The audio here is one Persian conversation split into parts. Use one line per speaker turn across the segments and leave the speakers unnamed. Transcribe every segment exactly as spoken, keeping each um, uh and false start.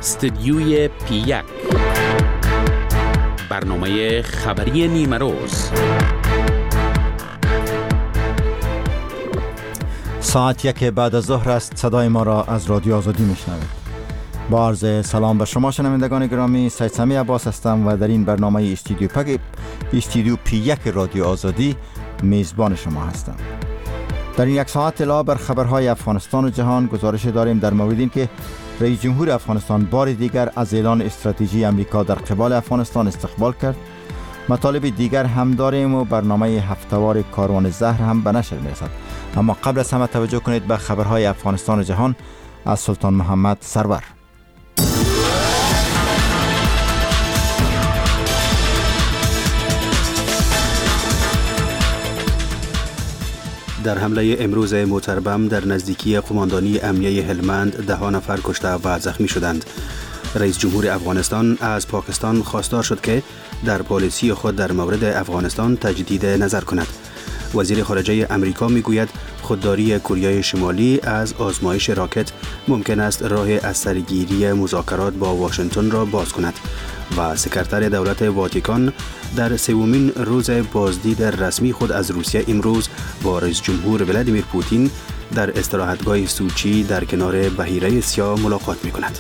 استدیوی پی یک، برنامه خبری نیمه روز.
ساعت یک بعد از ظهر است. صدای ما را از رادیو آزادی میشنوید. با عرض سلام به شما شنوندگان گرامی، سید سمی عباس هستم و در این برنامه استودیو پک استودیو پی یک رادیو آزادی میزبان شما هستم. در این یک ساعت اطلاع بر خبرهای افغانستان و جهان گزارش داریم در مورد این که رئیس جمهور افغانستان بار دیگر از اعلان استراتژی امریکا در قبال افغانستان استقبال کرد. مطالب دیگر هم داریم و برنامه هفتهوار کاروان زهر هم به نشر میرسد. اما قبل از همه توجه کنید به خبرهای افغانستان و جهان از سلطان محمد سرور.
در حمله امروز موتربم در نزدیکی قماندانی امنیه هلمند ده نفر کشته و زخمی شدند. رئیس جمهور افغانستان از پاکستان خواستار شد که در پالیسی خود در مورد افغانستان تجدید نظر کند. وزیر خارجه امریکا میگوید خودداری کره شمالی از آزمایش راکت ممکن است راه از سرگیری مذاکرات با واشنگتن را باز کند. و سکرتر دولت واتیکان در سومین روز بازدید رسمی خود از روسیه امروز با رئیس جمهور ولادیمیر پوتین در استراحتگاه سوچی در کنار بحیره سیاه ملاقات می کند.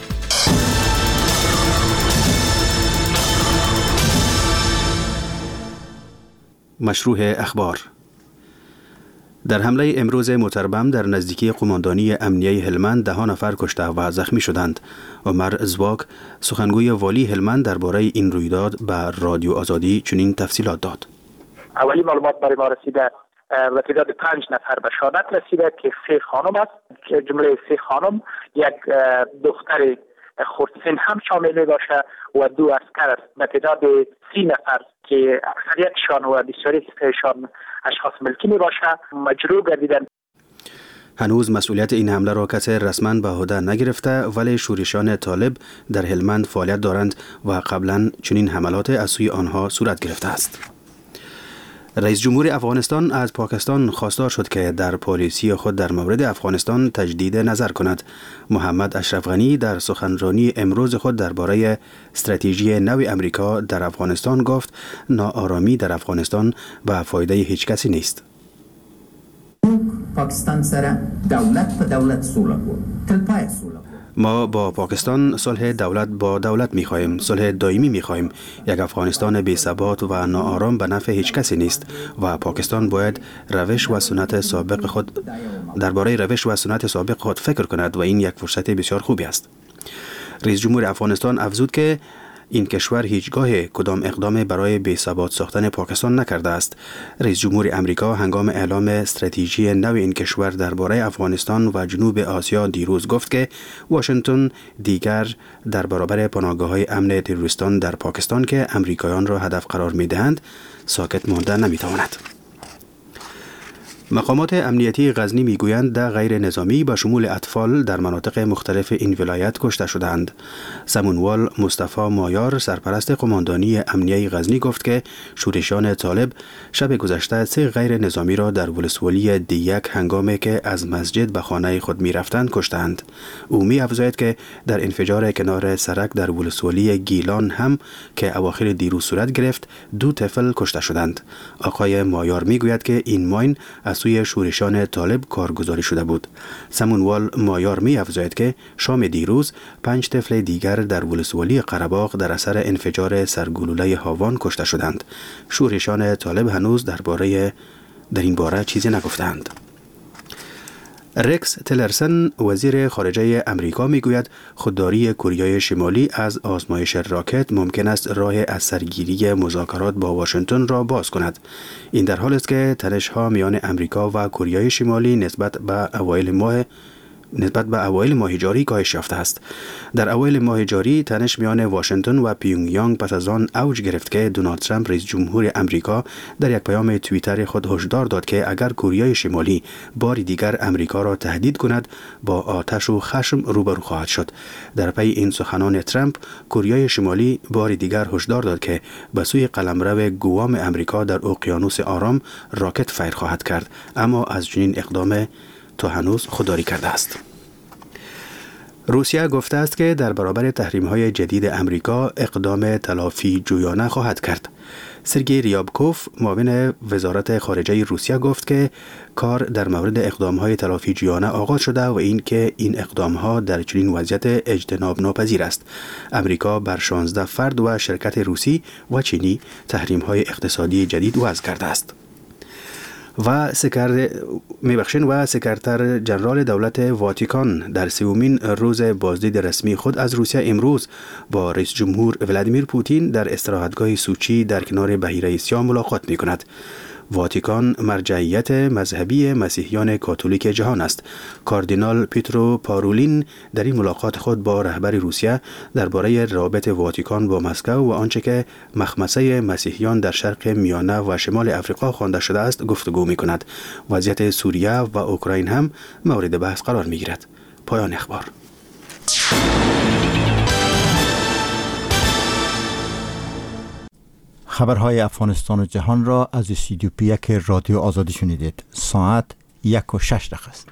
مشروع اخبار. در حمله امروز موتربم در نزدیکی قماندانی امنیه هلمند ده نفر کشته و زخمی شدند. عمر زواک سخنگوی والی هلمند درباره این رویداد به رادیو آزادی چنین تفصیلات داد.
اولی معلومات برای ما رسیده و تعداد پنج نفر به شهادت رسیده که سه خانم است، جمله سه خانم یک دختر خردسن هم شامل می باشه و دو عسکر است. به تعداد سی نفر که اکثریتشان و بسیاری شان اشخاص ملکی می باشه مجروح گردیدند.
هنوز مسئولیت این حمله را کسی رسما به عهده نگرفته، ولی شورشیان طالب در هلمند فعالیت دارند و قبلا چنین حملات از سوی آنها صورت گرفته است. رئیس جمهور افغانستان از پاکستان خواستار شد که در پالیسی خود در مورد افغانستان تجدید نظر کند. محمد اشرف غنی در سخنرانی امروز خود درباره استراتژی نو امریکا در افغانستان گفت ناآرامی در افغانستان به فایده هیچ کسی نیست.
پاکستان سره دولت په دولت سوله کو تلپای سوله.
ما با پاکستان صلح دولت با دولت می‌خواهیم، صلح دائمی می‌خواهیم. یک افغانستان بی ثبات و ناآرام به نفع هیچ کسی نیست و پاکستان باید روش و سنت سابق خود درباره روش و سنت سابق خود فکر کند و این یک فرصت بسیار خوبی است. رئیس جمهور افغانستان افزود که این کشور هیچگاه کدام اقدام برای بی ثبات ساختن پاکستان نکرده است. رئیس جمهور امریکا هنگام اعلام استراتژی نو این کشور درباره افغانستان و جنوب آسیا دیروز گفت که واشنگتن دیگر در برابر پناهگاه‌های امن تروریستان در پاکستان که امریکایان را هدف قرار می‌دهند ساکت ماندن نمی‌تواند. مقامات امنیتی غزنی میگویند ده غیر نظامی به شمول اطفال در مناطق مختلف این ولایت کشته شدند. سمونوال مصطفی مایار سرپرست قماندانی امنیه غزنی گفت که شورشیان طالب شب گذشته سه غیر نظامی را در ولسوالی دیک هنگامی که از مسجد به خانه خود میرفتند کشتند. او می افزاید که در انفجار کنار سرک در ولسوالی گیلان هم که اواخر دیروز صورت گرفت دو طفل کشته شدند. آقای مایار میگوید که این ماین از سوی شورشیان طالب کارگزاری شده بود. سمونوال مایار می افزاید که شام دیروز پنج طفل دیگر در ولسوالی قره‌باغ در اثر انفجار سرگلوله هاوان کشته شدند. شورشیان طالب هنوز درباره در این باره چیزی نگفتند. رکس تلرسن وزیر خارجه امریکا میگوید خودداری کره شمالی از آزمایش راکت ممکن است راه از سرگیری مذاکرات با واشنگتن را باز کند. این در حالی است که تنش‌ها میان امریکا و کره شمالی نسبت به اوایل ماه نسبت به اوایل ماه جاری کاهش یافته است. در اوایل ماه جاری تنش میان واشنگتن و پیونگ یانگ پس از آن اوج گرفت که دونالد ترامپ رئیس جمهور امریکا در یک پیام توییتر خود هشدار داد که اگر کره شمالی بار دیگر امریکا را تهدید کند با آتش و خشم روبرو خواهد شد. در پی این سخنان ترامپ کره شمالی بار دیگر هشدار داد که به سوی قلمرو گوام امریکا در اقیانوس آرام راکت فیر خواهد کرد، اما از چنین اقدام تا هنوز خودداری کرده است. روسیه گفته است که در برابر تحریم‌های جدید امریکا اقدام تلافی جویانه خواهد کرد. سرگئی ریابکوف معاون وزارت خارجه روسیه گفت که کار در مورد اقدام‌های تلافی جویانه آغاز شده و این که این اقدام‌ها در چنین وضعیت اجتناب ناپذیر است. امریکا بر شانزده فرد و شرکت روسی و چینی تحریم‌های اقتصادی جدید وضع کرده است. و سکرتر میبخشین و سکرتر جنرال دولت واتیکان در سومین روز بازدید رسمی خود از روسیه امروز با رئیس جمهور ولادیمیر پوتین در استراحتگاه سوچی در کنار بحیره سیاه ملاقات میکند. واتیکان مرجعیت مذهبی مسیحیان کاتولیک جهان است. کاردینال پیترو پارولین در این ملاقات خود با رهبر روسیه درباره روابط واتیکان با مسکو و آنچه که مخمسه مسیحیان در شرق میانه و شمال افریقا خوانده شده است گفتگو می کند. وضعیت سوریه و اوکراین هم مورد بحث قرار می گیرد. پایان اخبار.
خبرهای افغانستان و جهان را از استودیو پی یک رادیو آزادی شنیدید. ساعت یک و شش دقیقه است.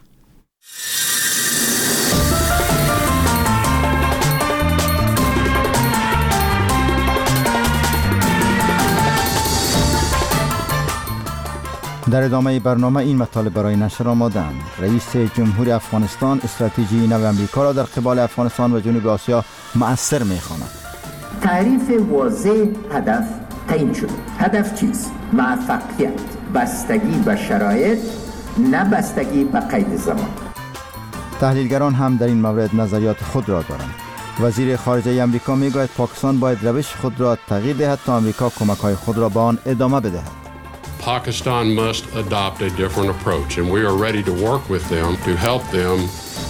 در ادامه برنامه این مطالب برای نشر آماده‌اند. رئیس جمهور افغانستان استراتژی نو آمریکا را در قبال افغانستان و جنوب آسیا مؤثر می‌خواند.
تعریف واضح هدف تعیین شد. هدف چیست؟ موفقیت، بستگی به شرایط، نه بستگی به قید زمان.
تحلیلگران هم در این مورد نظریات خود را دارند. وزیر خارجه آمریکا میگوید پاکستان باید روش خود را تغییر دهد تا آمریکا کمک‌های خود را به آن ادامه بدهد.
Pakistan must adopt a different approach and we are ready to work with them to help them.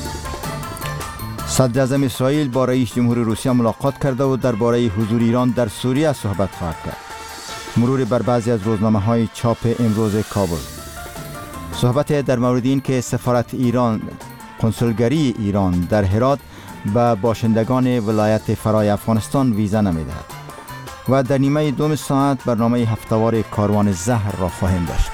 صدر اعظم اسرائیل با رئیس جمهور روسیه ملاقات کرده و درباره حضور ایران در سوریه صحبت خواهد کرد. مرور بر بعضی از روزنامه‌های چاپ امروز کابل. صحبت در مورد این که سفارت ایران، کنسولگری ایران در هرات به باشندگان ولایت فرای افغانستان ویزا نمی‌دهد. و در نیمه دوم ساعت برنامه هفته‌وار کاروان زهر را خواهیم داشت.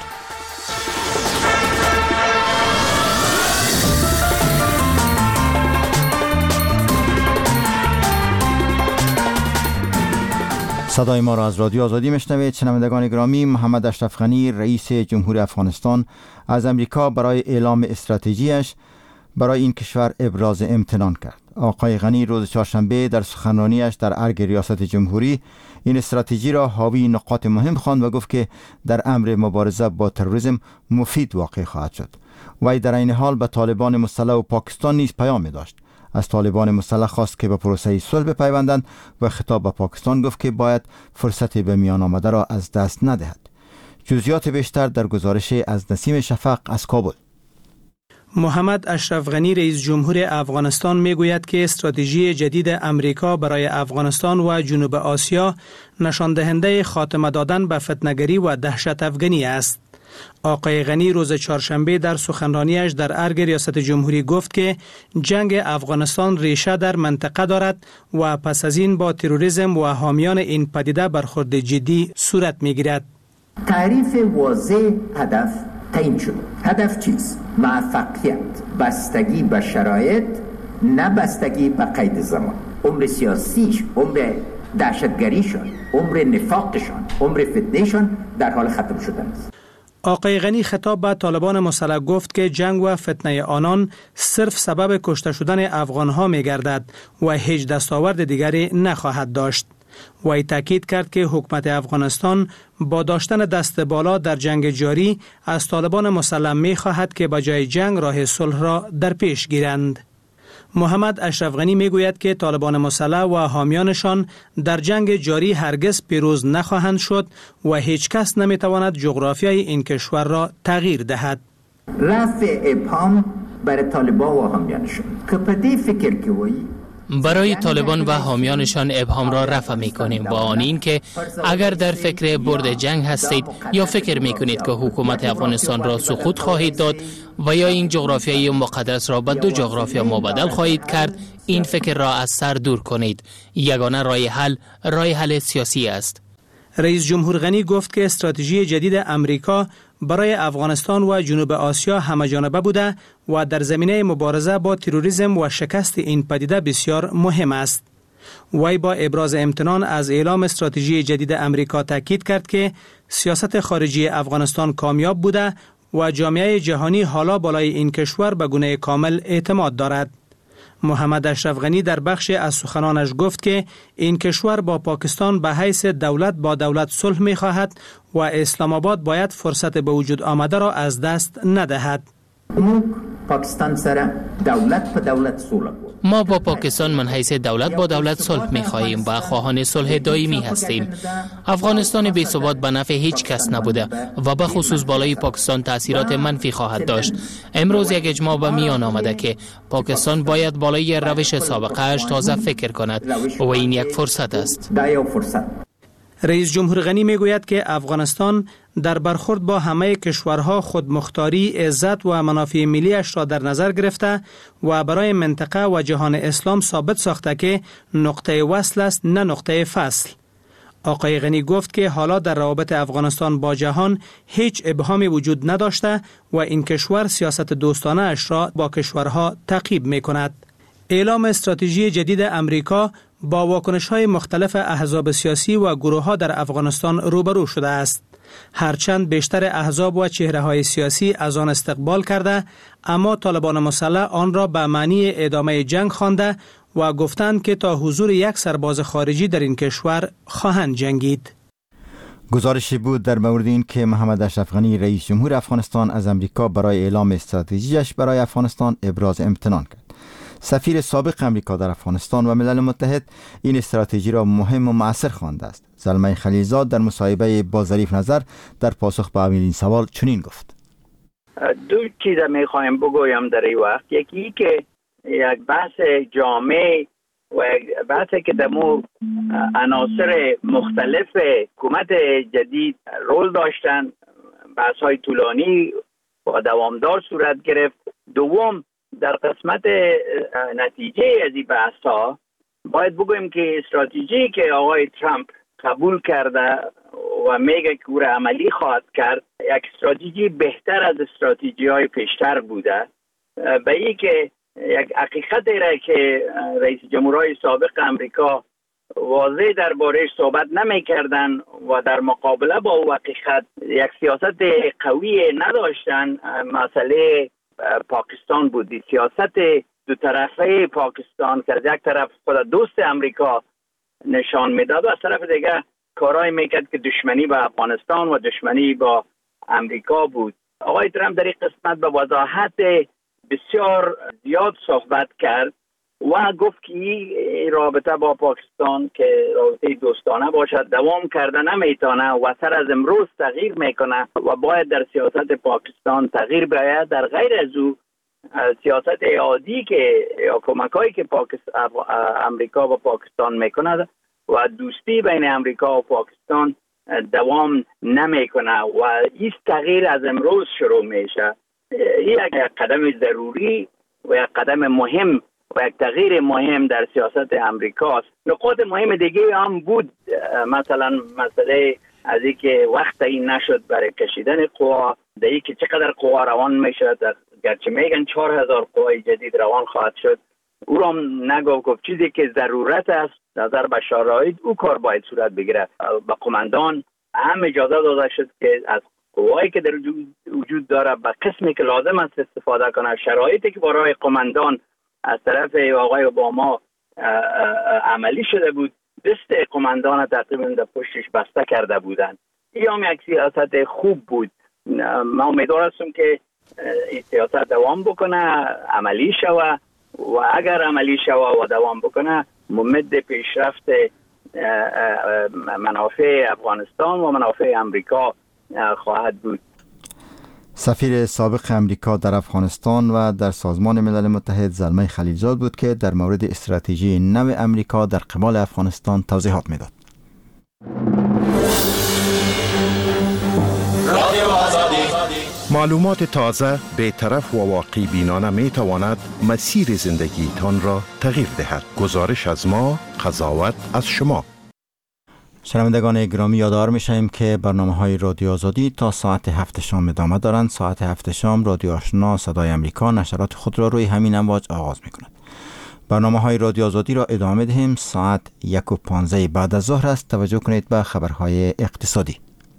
صدای ما را از رادیو آزادی میشنوید. شنوندگان گرامی، محمد اشرف غنی رئیس جمهور افغانستان از امریکا برای اعلام استراتژیش برای این کشور ابراز امتنان کرد. آقای غنی روز چهارشنبه در سخنرانیش در ارگ ریاست جمهوری این استراتژی را حاوی نقاط مهم خواند و گفت که در امر مبارزه با تروریسم مفید واقع خواهد شد. وی در این حال به طالبان مسلح و پاکستان نیز پیام داشت. از طالبان مسلح خواست که به پروسه صلح بپیوندند و خطاب به پاکستان گفت که باید فرصت به میان آمده را از دست ندهد. جزئیات بیشتر در گزارش از نسیم شفق از کابل.
محمد اشرف غنی رئیس جمهور افغانستان میگوید که استراتژی جدید امریکا برای افغانستان و جنوب آسیا نشان دهنده خاتمه دادن به فتنه‌گری و دهشت افغانی است. آقای غنی روز چهارشنبه در سخنرانیش در ارگ ریاست جمهوری گفت که جنگ افغانستان ریشه در منطقه دارد و پس از این با تروریسم و حامیان این پدیده برخورد جدی صورت میگیرد.
تعریف واضح هدف تعیین شد. هدف چیست؟ موفقیت، بستگی به شرایط، نه بستگی به قید زمان. عمر سیاسیش، عمر دهشتگریشان، عمر نفاقشان، عمر فتنهشان در حال ختم شدن است.
آقای غنی خطاب به طالبان مسلح گفت که جنگ و فتنه آنان صرف سبب کشته شدن افغانها می گردد و هیچ دستاورد دیگری نخواهد داشت. وی تاکید کرد که حکومت افغانستان با داشتن دست بالا در جنگ جاری از طالبان مسلح می خواهد که به جای جنگ راه صلح را در پیش گیرند. محمد اشرف غنی می گوید که طالبان مسلح و حامیانشان در جنگ جاری هرگز پیروز نخواهند شد و هیچ کس نمی تواند جغرافیای این کشور را تغییر دهد.
رفع ابهام برای طالبان و حامیانشان که پدی فکر که وی
برای طالبان و حامیانشان ابهام را رفع می کنیم با آن این که اگر در فکر برد جنگ هستید یا فکر می کنید که حکومت افغانستان را سقوط خواهید داد و یا این جغرافیای مقدس را به دو جغرافیا مبادل خواهید کرد، این فکر را از سر دور کنید. یگانه راه حل راه حل سیاسی است.
رئیس جمهور غنی گفت که استراتژی جدید امریکا برای افغانستان و جنوب آسیا همه‌جانبه بوده و در زمینه مبارزه با تروریسم و شکست این پدیده بسیار مهم است. وی با ابراز امتنان از اعلام استراتژی جدید امریکا تاکید کرد که سیاست خارجی افغانستان کامیاب بوده و جامعه جهانی حالا بالای این کشور به گونه کامل اعتماد دارد. محمد اشرف غنی در بخش از سخنانش گفت که این کشور با پاکستان به حیث دولت با دولت صلح می خواهد و اسلام آباد باید فرصت به وجود آمده را از دست ندهد.
پاکستان سره دولت په دولت صلح
ما با پاکستان من حیث دولت با دولت صلح می خواهیم و خواهان صلح دائمی هستیم. افغانستان بی ثبات به نفع هیچ کس نبوده و به خصوص بالای پاکستان تاثیرات منفی خواهد داشت. امروز یک اجماع به میان آمده که پاکستان باید بالای روش سابقه اش تازه فکر کند و این یک فرصت است.
رئیس جمهور غنی می گوید که افغانستان در برخورد با همه کشورها خودمختاری، عزت و منافع ملیش را در نظر گرفته و برای منطقه و جهان اسلام ثابت ساخته که نقطه وصل است نه نقطه فصل. آقای غنی گفت که حالا در روابط افغانستان با جهان هیچ ابهامی وجود نداشته و این کشور سیاست دوستانه اش را با کشورها تعقیب می کند. اعلام استراتژی جدید امریکا با واکنش‌های مختلف احزاب سیاسی و گروه‌ها در افغانستان روبرو شده است. هرچند بیشتر احزاب و چهره‌های سیاسی از آن استقبال کرده، اما طالبان مسلح آن را به معنی ادامه جنگ خوانده و گفتند که تا حضور یک سرباز خارجی در این کشور خواهند جنگید.
گزارشی بود در مورد این که محمد اشرف غنی رئیس جمهور افغانستان از امریکا برای اعلام استراتژیش برای افغانستان ابراز امتنان کرد. سفیر سابق امریکا در افغانستان و ملل متحد این استراتژی را مهم و مؤثر خوانده است. زلمه خلیلزاد در مصاحبه با ظریف نظر در پاسخ به این سوال چنین گفت:
دو چیز میخوایم بگویم در این وقت. یکی که یک بحث جامع و یک بحثی که دمو عناصر مختلف حکومت جدید رول داشتن، بحث های طولانی و دوامدار صورت گرفت. دوم، در قسمت نتیجه از این بحث ها باید بگویم که استراتژی که آقای ترامپ قبول کرده و میگه که او را عملی خواهد کرد یک استراتژی بهتر از استراتژی های پیشتر بوده. به این که یک حقیقت را که رئیس جمهورهای سابق امریکا واضح درباره‌اش صحبت نمی‌کردن و در مقابله با او حقیقت یک سیاست قوی نداشتن، مسئله پاکستان بود. سیاست دو طرفه پاکستان که از یک طرف خود دوست امریکا نشان میداد و از طرف دیگه کارهای میکرد که دشمنی با افغانستان و دشمنی با امریکا بود. آقای ترامپ در این قسمت به وضاحت بسیار زیاد صحبت کرد و گفت که این رابطه با پاکستان که رابطه دوستانه باشد دوام کرده نمیتونه و سر از امروز تغییر میکنه و باید در سیاست پاکستان تغییر بیاید. در غیر از او سیاست عادی که یا کمکایی که پاکستان امریکا و پاکستان میکنه و دوستی بین امریکا و پاکستان دوام نمیکنه و این تغییر از امروز شروع میشه. این یک قدم ضروری و یک قدم مهم و یک تغییر مهم در سیاست امریکاست. نقاط مهم دیگه هم بود، مثلا مسئله از اینکه وقت این نشد برای کشیدن قوا، در اینکه چقدر قوا روان میشد، گرچه میگن چهار هزار قوای جدید روان خواهد شد، او را نگفت. گفت چیزی که ضرورت است نظر به شرایط او کار باید صورت بگیره. به قماندان هم اجازه داده شد که از قوایی که در وجود داره به قسمی که لازم است استفاده کنه. شرایطی که برای قماندان از طرف آقای اوباما عملی شده بود، دست قماندان تقریبا در پشتش بسته کرده بودند. این هم یک سیاست خوب بود. ما امیدوار هستم که این سیاست دوام بکنه، عملی شوه و اگر عملی شوه و دوام بکنه ممد پیشرفت منافع افغانستان و منافع امریکا خواهد بود.
سفیر سابق امریکا در افغانستان و در سازمان ملل متحد زلمه خلیلزاد بود که در مورد استراتژی نو امریکا در قبال افغانستان توضیحات میداد.
معلومات تازه، بی‌طرف و واقعی بینانه می تواند مسیر زندگیتان را تغییر دهد. گزارش از ما، قضاوت از شما.
شنوندگان گرامی، یادآور می‌شویم که برنامه‌های رادیو آزادی تا ساعت هفت شام ادامه دارند. ساعت هفت شام رادیو آشنا صدای امریکا نشرات خود را روی همین امواج آغاز می‌کند. برنامه‌های رادیو آزادی را ادامه دهیم. ساعت یک و پانزده بعد از ظهر است. توجه کنید به خبرهای اقتصادی.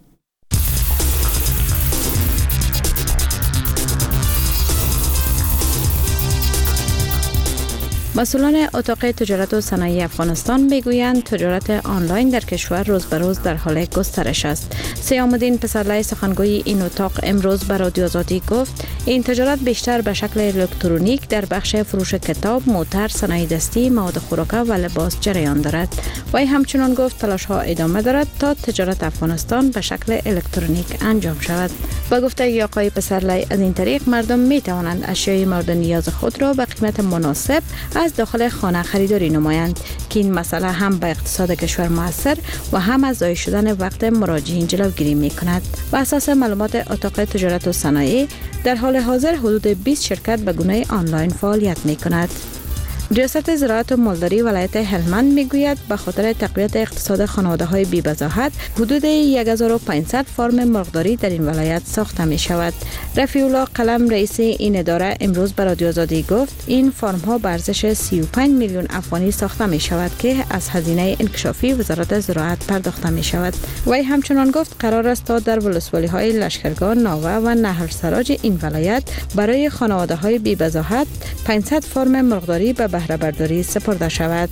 مسئولان اتاق تجارت و صنایع افغانستان میگویند تجارت آنلاین در کشور روز به روز در حال گسترش است. سیام‌الدین پسرلی سخنگوی این اتاق امروز به رادیو آزادی گفت این تجارت بیشتر به شکل الکترونیک در بخش فروش کتاب، موتر، صنایع دستی، مواد خوراکه و لباس جریان دارد. وی همچنان گفت تلاش ها ادامه دارد تا تجارت افغانستان به شکل الکترونیک انجام شود. با گفته آقای پسرلی از این طریق مردم می توانند اشیای مورد نیاز خود را به قیمت مناسب از داخل خانه خریداری نمایند که این مسئله هم به اقتصاد کشور مؤثر و هم از ضایع شدن وقت مراجعین جلوگیری می کند. بر اساس معلومات اتاق تجارت و صنایع در حال حاضر حدود بیست شرکت به گونه آنلاین فعالیت می کند. ریاست زراعت و مالداری ولایت هلمند میگوید به خاطر تقویت اقتصاد خانواده‌های بی‌بضاحت حدود هزار و پانصد فارم مرغداری در این ولایت ساخته می شود. رفیع الله قلم رئیس این اداره امروز به رادیو آزادی گفت این فارم ها به ارزش سی و پنج میلیون افغانی ساخته می شود که از هزینه انکشافی وزارت زراعت پرداخته می شود. وی همچنان گفت قرار است تا در ولسوالی های لشکرگاه، ناوه و نهر سراج این ولایت برای خانواده‌های بی‌بضاحت پانصد فارم مرغداری به بهره برداری سپرده شود.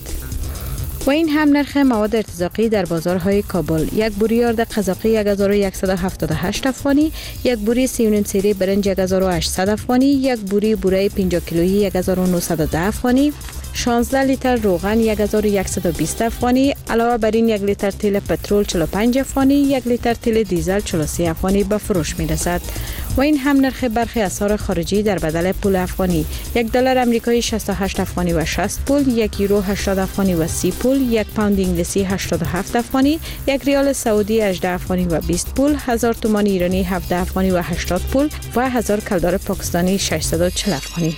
و این هم نرخ مواد ارتزاقی در بازارهای کابل: یک بوری یارد قزاقی هزار و صد و هفتاد و هشت افغانی، یک بوری سیونین سیری برنج هزار و هشتصد افغانی، یک بوری بوره پنجاه کیلویی هزار و نهصد و ده افغانی، شانزده لیتر روغن هزار و صد و بیست افغانی. علاوه بر این یک لیتر تیل پترول چهل و پنج افغانی، یک لیتر تیل دیزل چهل و سه افغانی به فروش می رسد. و این هم نرخ برخی اسعار خارجی در بدل پول افغانی: یک دلار آمریکایی شصت و هشت افغانی و شصت پول، یک یورو هشتاد افغانی و سی پول، یک پوند انگلیسی هشتاد و هفت افغانی، یک ریال سعودی هجده افغانی و بیست پول، هزار تومان ایرانی هفده افغانی و هشتاد پول و هزار کلدار پاکستانی ششصد و چهل افغانی.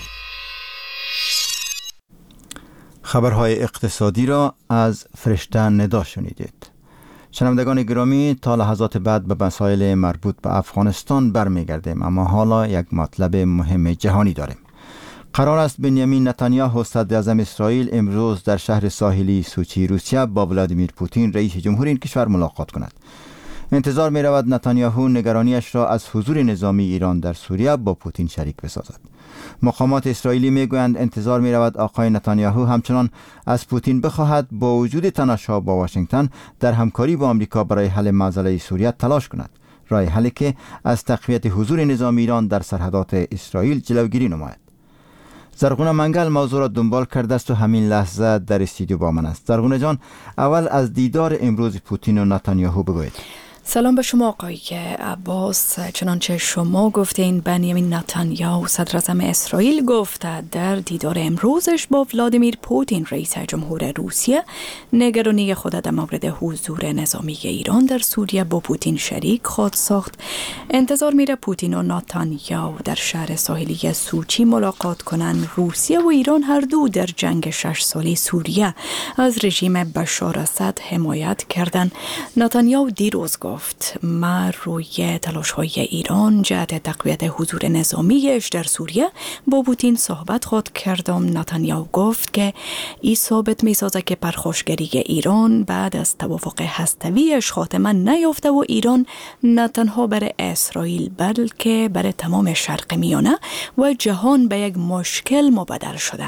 خبرهای اقتصادی را از فرشته ندا شنیدید. شنوندگان گرامی، تا لحظات بعد به مسائل مربوط به افغانستان برمیگردیم، اما حالا یک مطلب مهم جهانی داریم. قرار است بنیامین نتانیاهو صدر اعظم اسرائیل امروز در شهر ساحلی سوچی روسیه با ولادیمیر پوتین رئیس جمهور این کشور ملاقات کند. انتظار می رود نتانیاهو نگرانیش را از حضور نظامی ایران در سوریه با پوتین شریک بسازد. مقامات اسرائیلی می گویند انتظار می رود آقای نتانیاهو همچنان از پوتین بخواهد با وجود تنش‌ها با واشنگتن در همکاری با آمریکا برای حل معضله سوریه تلاش کند، راه حلی که از تقویت حضور نظامی ایران در سرحدات اسرائیل جلوگیری نماید. زرغونه منگل موضوع را دنبال کرده است و همین لحظه در استودیو با من است. زرغونه جان، اول از دیدار امروز پوتین و نتانیاهو بگوید.
سلام به شما آقای عباس. چنانچه شما گفتین بنیامین نتانیاهو صدر اعظم اسرائیل گفته در دیدار امروزش با ولادیمیر پوتین رئیس جمهور روسیه نگرانی خود در مورد حضور نظامی ایران در سوریه با پوتین شریک خواهد ساخت. انتظار میره پوتین و نتانیاهو در شهر ساحلی سوچی ملاقات کنند. روسیه و ایران هر دو در جنگ شش ساله سوریه از رژیم بشار اسد حمایت کردند. نتانیاهو دیروز گفت ما روی تلاش‌های ایران جهت تقویت حضور نظامیش در سوریه با پوتین صحبت خود کردم. نتانیاهو گفت که این ثابت می‌سازد که پرخاشگری ایران بعد از توافق هسته‌ایش خاتمه نیافته و ایران نه تنها برای اسرائیل بلکه برای تمام شرق میانه و جهان به یک مشکل مبدل شده.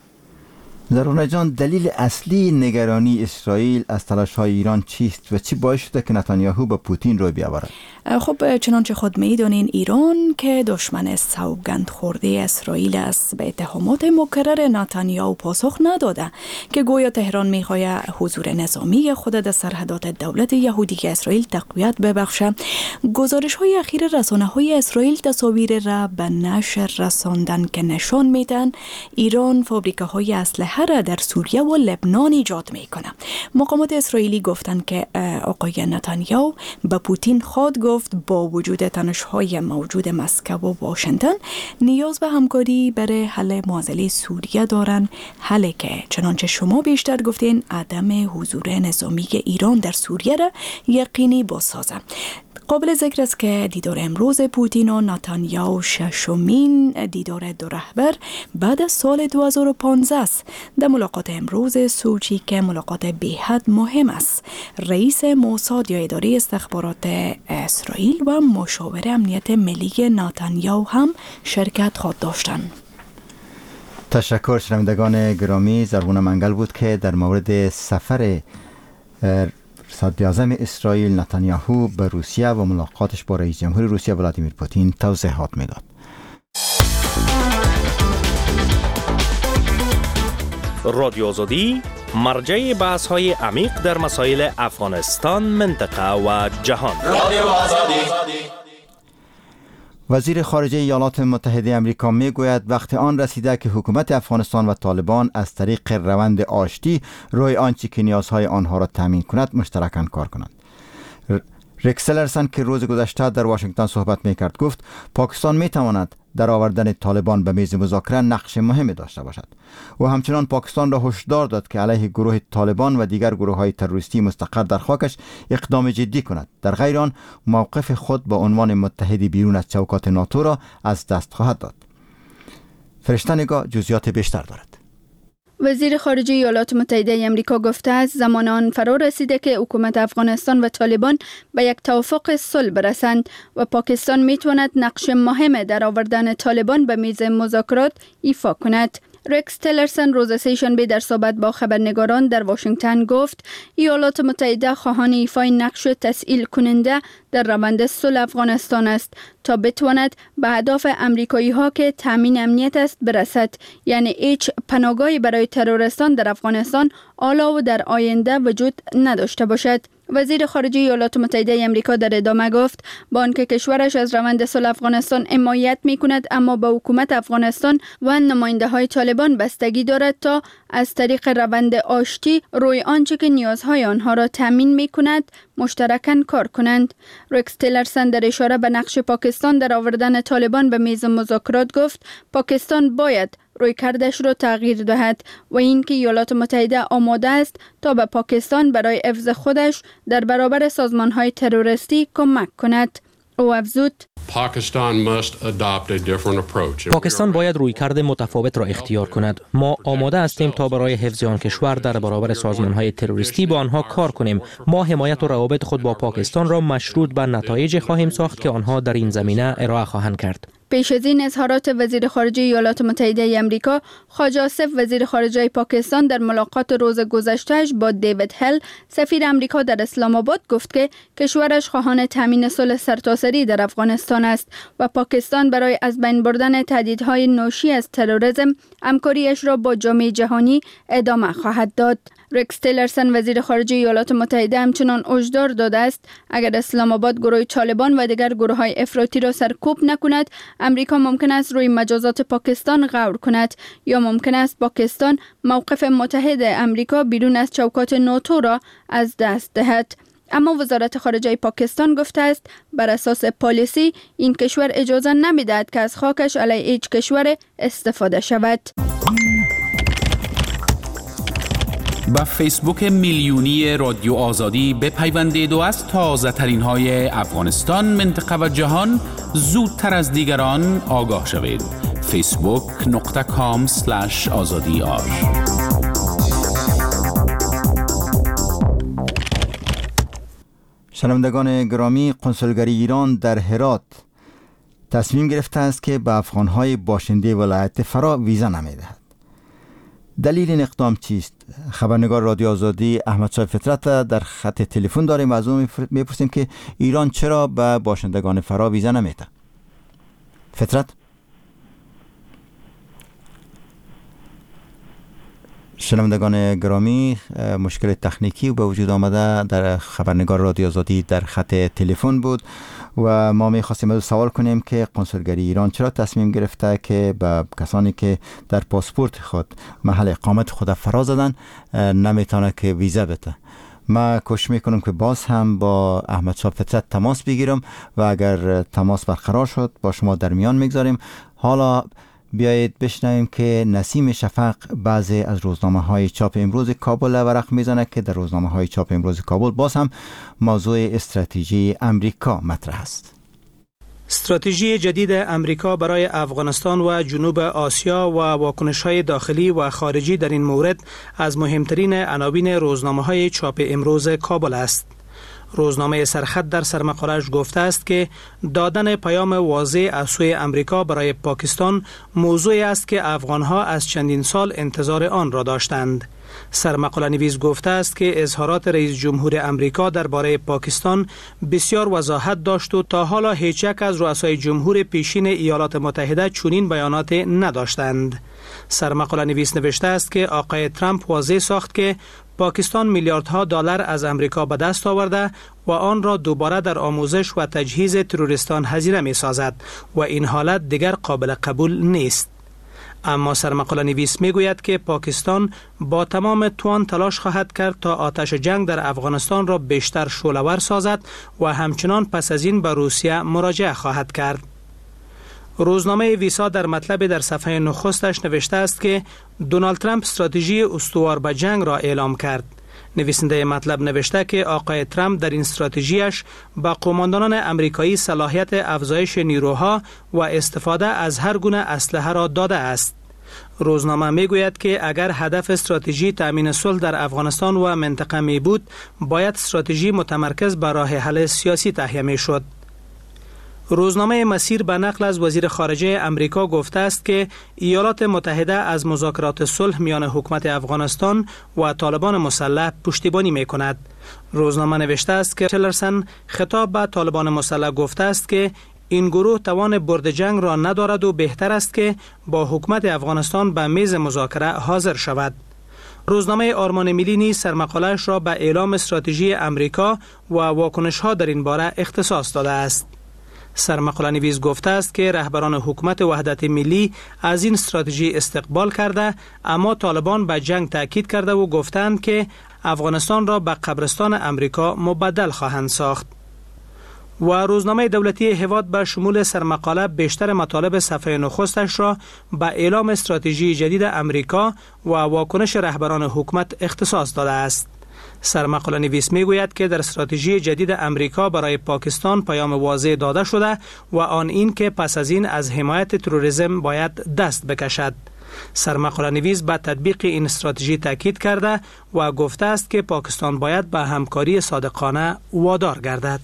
زرغونه جان، دلیل اصلی نگرانی اسرائیل از تلاش‌های ایران چیست و چی باعث شده که نتانیاهو با پوتین روی بیاورد؟
خب چنانچه خود می‌دانین ایران که دشمن سوگند خورده اسرائیل است به اتهامات مکرر نتانیاهو پاسخ نداده که گویا تهران می‌خواهد حضور نظامی خود در سرحدات دولت یهودی اسرائیل تقویت ببخشه. گزارش‌های اخیر رسانه‌های اسرائیل تصاویر را به نشر رساندن که نشان میدن ایران فابریکه‌های اسلحه خطر در سوریه و لبنان ایجاد میکنه. مقامات اسرائیلی گفتند که آقای نتانیاهو به پوتین خود گفت با وجود تنش‌های موجود مسکو و واشنگتن نیاز به همکاری برای حل معضله سوریه دارن، حلی که چنانچه شما بیشتر گفتین عدم حضور نظامی ایران در سوریه را یقینی بسازه. قابل ذکر است که دیدار امروز پوتین و نتانیاهو ششمین دیدار دو رهبر بعد از سال دو هزار و پانزده است. در ملاقات امروز سوچی که ملاقات بی‌حد مهم است، رئیس موساد یا اداره استخبارات اسرائیل و مشاور امنیت ملی نتانیاهو هم شرکت خواهد داشتند.
تشکر شنوندگان گرامی. زرغون منگل بود که در مورد سفر صدر اعظم اسرائیل نتانیاهو به روسیه و ملاقاتش با رئیس جمهور روسیه ولادیمیر پوتین توضیحات میداد.
رادیو آزادی مرجع بحث های عمیق در مسائل افغانستان، منطقه و جهان. رادیو آزادی.
وزیر خارجه ایالات متحده آمریکا میگوید وقت آن رسیده که حکومت افغانستان و طالبان از طریق روند آشتی روی آنچه که نیازهای آنها را تامین کند مشترکاً کار کنند. ریکس تیلرسن که روز گذشته در واشنگتن صحبت میکرد گفت پاکستان میتواند در آوردن طالبان به میز مذاکره نقش مهمی داشته باشد و همچنان پاکستان را هشدار داد که علیه گروه طالبان و دیگر گروه‌های تروریستی مستقر در خاکش اقدام جدی کند، در غیر آن موقف خود با عنوان متحدی بیرون از چوکات ناتو را از دست خواهد داد. فرشته نگاه جزئیات بیشتر دارد.
وزیر خارجه ایالات متحده آمریکا گفته است زمان آن فرا رسیده که حکومت افغانستان و طالبان به یک توافق صلح برسند و پاکستان میتواند نقش مهم در آوردن طالبان به میز مذاکرات ایفا کند. ریکس تیلرسن روز سه‌شنبه در صحبت با خبرنگاران در واشنگتن گفت ایالات متحده خواهان ایفای نقش تسهیل کننده در روند صلح افغانستان است تا بتواند به اهداف امریکایی ها که تامین امنیت است برسد، یعنی هیچ پناهگاهی برای تروریستان در افغانستان حالا و در آینده وجود نداشته باشد. وزیر خارجه ایالات متحده آمریکا در ادامه گفت با آنکه کشورش از روند صلح افغانستان حمایت می‌کند، اما به حکومت افغانستان و نماینده‌های طالبان بستگی دارد تا از طریق روند آشتی روی آنچه که نیازهای آنها را تامین می‌کند مشترکاً کار کنند. ریکس تیلرسن در اشاره به نقش پاکستان در آوردن طالبان به میز مذاکرات گفت پاکستان باید روی کردش را تغییر دهد و اینکه ایالات متحده آماده است تا به پاکستان برای حفظ خودش در برابر سازمان‌های تروریستی کمک کند. او افزود
پاکستان باید رویکرد متفاوت را اختیار کند. ما آماده هستیم تا برای حفظ آن کشور در برابر سازمان‌های تروریستی با آنها کار کنیم. ما حمایت و روابط خود با پاکستان را مشروط به نتایج خواهیم ساخت که آنها در این زمینه ارائه خواهند کرد.
پیش از این اظهارات وزیر خارجه ایالات متحده آمریکا، خواجه آصف وزیر خارجه پاکستان در ملاقات روز گذشته‌اش با دیوید هل سفیر آمریکا در اسلام آباد گفت که کشورش خواهان تامین صلح سرتاسری در افغانستان است و پاکستان برای از بین بردن تهدیدهای ناشی از تروریسم همکاریش را با جامعه جهانی ادامه خواهد داد. ریکس تیلرسن وزیر خارجه ایالات متحده همچنان هشدار داده است اگر اسلام آباد گروه طالبان و دیگر گروه‌های افراطی را سرکوب نکند، امریکا ممکن است روی مجازات پاکستان غور کند یا ممکن است پاکستان موقف متحد امریکا بیرون از چوکات ناتو را از دست دهد. اما وزارت خارجه پاکستان گفته است بر اساس پالیسی این کشور اجازه نمی‌دهد که از خاکش علیه هیچ کشور استفاده شود.
با فیسبوک میلیونی رادیو آزادی بپیوندید و از تازه ترین های افغانستان، منطقه و جهان زودتر از دیگران آگاه شوید. فیسبوک نقطه کام سلش آزادی آر.
شنوندگان گرامی، کنسولگری ایران در هرات تصمیم گرفته است که به افغانهای باشنده ولایت فرا ویزا نمیدهد. دلیل این اقدام چیست؟ خبرنگار رادیو آزادی احمد شاه فطرت در خط تلفن داریم و از اون میپرسیم که ایران چرا به باشندگان فرا ویزا نمیده؟ فطرت شنوندگان گرامی، مشکل تکنیکی به وجود آمده در خبرنگار رادیو آزادی در خط تلفن بود و ما می‌خواستیم از سوال کنیم که کنسولگری ایران چرا تصمیم گرفته که به کسانی که در پاسپورت خود محل اقامت خود فرا زدن نمیتونه که ویزا بده. ما کوشش میکنم که باز هم با احمد شاه فطرت تماس بگیرم و اگر تماس برقرار شد با شما در میان میگذاریم. حالا بیایید بشنویم که نسیم شفق بعضی از روزنامه های چاپ امروز کابل ورق میزنه که در روزنامه های چاپ امروز کابل باز هم موضوع استراتژی امریکا مطرح است.
استراتژی جدید امریکا برای افغانستان و جنوب آسیا و واکنش‌های داخلی و خارجی در این مورد از مهمترین عناوین روزنامه‌های چاپ امروز کابل است. روزنامه سرخط در سرمقاله‌اش گفته است که دادن پیام واضح از سوی امریکا برای پاکستان موضوعی است که افغان‌ها از چندین سال انتظار آن را داشتند. سرمقاله نویس گفته است که اظهارات رئیس جمهور امریکا درباره پاکستان بسیار وضاحت داشت و تا حالا هیچ یک از رؤسای جمهور پیشین ایالات متحده چنین بیانات نداشتند. سرمقاله نویس نوشته است که آقای ترامپ واضح ساخت که پاکستان میلیاردها دلار از امریکا به دست آورده و آن را دوباره در آموزش و تجهیز تروریستان هزینه می سازد و این حالت دیگر قابل قبول نیست. اما سرمقاله نویس می گوید که پاکستان با تمام توان تلاش خواهد کرد تا آتش جنگ در افغانستان را بیشتر شعله‌ور سازد و همچنان پس از این به روسیه مراجعه خواهد کرد. روزنامه ویسا در مطلب در صفحه نخستش نوشته است که دونالد ترامپ استراتژی استوار به جنگ را اعلام کرد. نویسنده مطلب نوشته که آقای ترامپ در این استراتژیش به قماندانان امریکایی صلاحیت افزایش نیروها و استفاده از هر گونه اسلحه را داده است. روزنامه میگوید که اگر هدف استراتژی تأمین صلح در افغانستان و منطقه می بود، باید استراتژی متمرکز بر راه حل سیاسی تهیه می شد. روزنامه مسیر به نقل از وزیر خارجه امریکا گفته است که ایالات متحده از مذاکرات صلح میان حکومت افغانستان و طالبان مسلح پشتیبانی می کند. روزنامه نوشته است که تیلرسن خطاب به طالبان مسلح گفته است که این گروه توان برد جنگ را ندارد و بهتر است که با حکومت افغانستان به میز مذاکره حاضر شود. روزنامه آرمان ملی نیز سرمقاله‌اش را به اعلام استراتژی امریکا و واکنش‌ها در این باره اختصاص داده است. سرمقاله نویس گفته است که رهبران حکومت وحدت ملی از این استراتژی استقبال کرده، اما طالبان به جنگ تاکید کرده و گفتند که افغانستان را به قبرستان امریکا مبدل خواهند ساخت. و روزنامه دولتی هواد به شمول سرمقاله بیشتر مطالب صفحه نخستش را به اعلام استراتژی جدید امریکا و واکنش رهبران حکومت اختصاص داده است. سرمقاله نویس می گوید که در استراتژی جدید امریکا برای پاکستان پیام واضح داده شده و آن این که پس از این از حمایت تروریسم باید دست بکشد. سرمقاله نویس به تطبیق این استراتژی تاکید کرده و گفته است که پاکستان باید به همکاری صادقانه وادار گردد.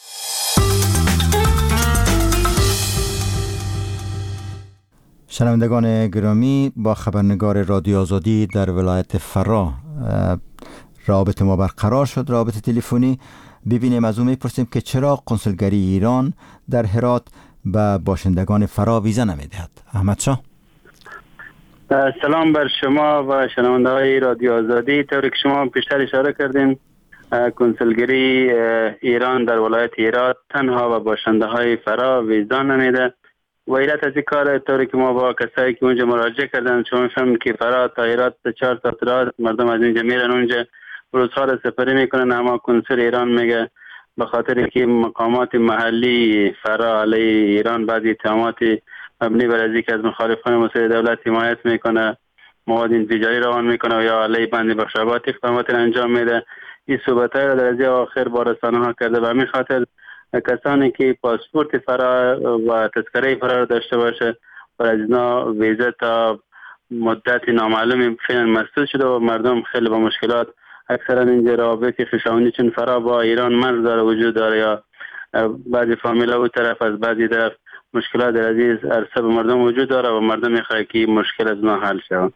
شنوندگان گرامی، با خبرنگار رادیو آزادی در ولایت فرا رابطه ما برقرار شد، رابطه تلفنی. ببینیم از او میپرسیم که چرا کنسولگری ایران در هرات به باشندگان فرا ویزا نمیدهد. احمد شاه.
سلام بر شما و شنونده های رادیو آزادی. طوری که شما پیشتر اشاره کردین، کنسولگری ایران در ولایت هرات تنها به باشنده های فرا ویزا نمیده و علت از این کار طوری که ما با کسایی که اونجا مراجعه کردن شما فهمید که فرا تا هرات چهار ساعت راه، مردم از اینجا میرن اونجا روزها را سپری میکنن، اما کنسول ایران میگه به خاطر که مقامات محلی فرا علیه ایران بعضی اتهامات مبنی بر از اینکه از مخالفان مسئله دولت حمایت میکنه، مواد انفجاری روان میکنه و یا علیه بند بخشابات اقدامات انجام میده. این صحبت‌ها را در از آخر با رسانه‌ها کرده و همین خاطر کسانی که پاسپورت فرا و تذکره فرا را داشته باشه و از اینا ویزا تا مدت نامعلوم فعلا مسدود شده و مردم خیلی با مشکلات اکثرا اینجا رابطه خویشاوندی چون فرا با ایران مرز داره وجود داره یا بعضی فامیلا او طرف از بعضی طرف مشکلات در عزیز عرصه به مردم وجود داره و مردم میخواه که مشکل از اونا حل شود.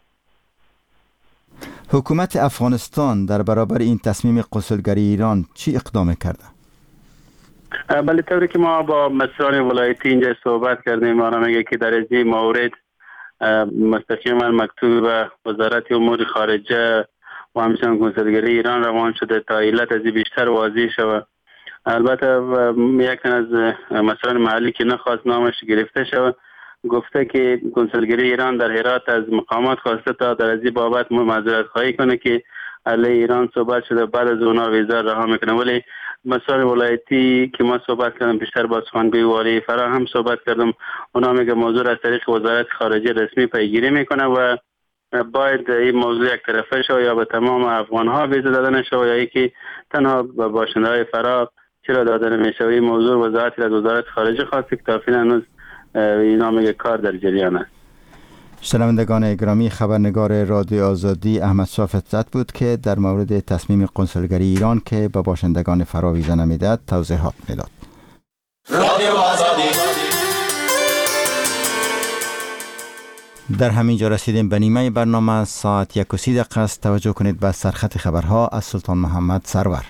حکومت افغانستان در برابر این تصمیم کنسولگری ایران چی اقدام کرده؟
بله، طوری که ما با مسئولان ولایتی اینجا صحبت کردیم، ما میگه که در این مورد مستقیما مکتوب به وزارت امور خارجه و همچنین کنسولگری ایران روان شده تا علت از بیشتر واضح شود. البته یک تن از مسئولان محلی که نخواست نامش گرفته شود گفته که کنسولگری ایران در هرات از مقامات خواسته تا در از این بابت معذرت خواهی کنه که علیه ایران صحبت شده، بعد از اونا ویزا رها میکنه. ولی مسئول ولایتی که ما صحبت کردم بیشتر با سخنگوی والی فرا هم صحبت کردم، اونا میگه موضوع از طریق وزارت خارجه رسمی پیگیری میکنه و باید این موضوع یک طرفه شو یا به تمام افغان ها ویزا داده نشه یا یکی تنها به باشنده های فرا چرا داده نمیشه. این موضوع وزارت از وزارت خارجه خواسته که تا فعلا هنوز اینا میگه کار در جریان است.
شنوندگان گرامی، خبرنگار رادیو آزادی احمد صافت بود که در مورد تصمیم کنسولگری ایران که به باشندگان فرا ویزا نمیدهد توضیحات میداد. رادیو آزادی. در همین جا رسیدیم به نیمه برنامه. ساعت یک و سی دقیقه است. توجه کنید به سرخط خبرها از سلطان محمد سرور.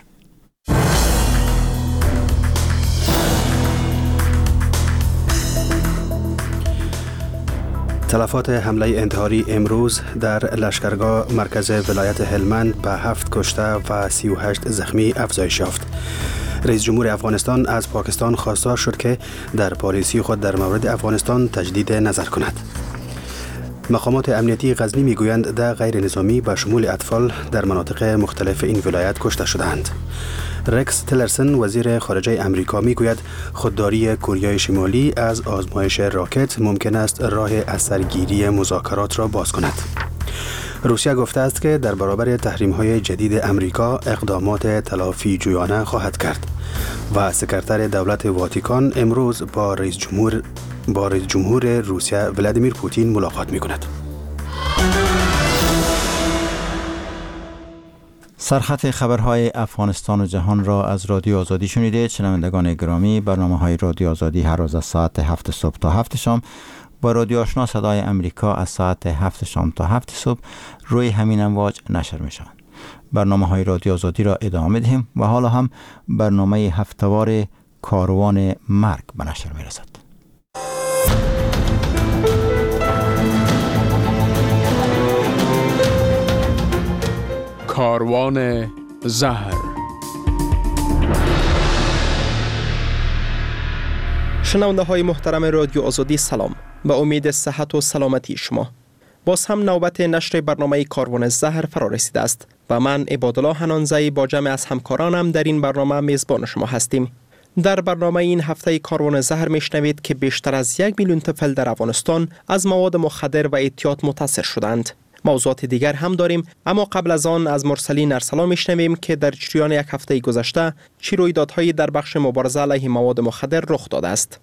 تلفات حمله انتحاری امروز در لشکرگاه مرکز ولایت هلمند به هفت کشته و سی و هشت زخمی افزایش یافت. رئیس جمهور افغانستان از پاکستان خواستار شد که در پالیسی خود در مورد افغانستان تجدید نظر کند. مقامات امنیتی غزنی میگویند ده غیر نظامی به شمول اطفال در مناطق مختلف این ولایت کشته شدند. رکس تلرسن وزیر خارجه امریکا میگوید خودداری کره شمالی از آزمایش راکت ممکن است راه اثرگیری مذاکرات را باز کند. روسیه گفته است که در برابر تحریم‌های جدید امریکا اقدامات تلافی جویانه خواهد کرد و سکرتر دولت واتیکان امروز با رئیس جمهور با رئیس جمهور روسیه ولادیمیر پوتین ملاقات می‌کند.
سرخط خبرهای افغانستان و جهان را از رادیو آزادی شنیدید. شنوندگان گرامی، برنامه‌های رادیو آزادی هر روز از ساعت هفت صبح تا هفت شام با رادیو آشنا صدای امریکا از ساعت هفت شام تا هفت صبح روی همین امواج نشر می‌شوند. برنامه‌های رادیو آزادی را ادامه می‌دهیم و حالا هم برنامه هفته‌وار کاروان مرگ به نشر می‌رسد.
کاروان زهر.
شنونده های محترم رادیو آزادی سلام، به امید صحت و سلامتی شما. باز هم نوبت نشر برنامه کاروان زهر فرا رسیده است و من عبادالله حنانزی با جمع از همکارانم در این برنامه میزبان شما هستیم. در برنامه این هفته کاروان زهر میشنوید که بیشتر از یک میلیون طفل در افغانستان از مواد مخدر و اعتیاد متاثر شدند. موضوعات دیگر هم داریم، اما قبل از آن از مرسلین ارسلا میشنویم که در جریان یک هفته گذشته چه رویدادهایی در بخش مبارزه علیه مواد مخدر رخ داده است.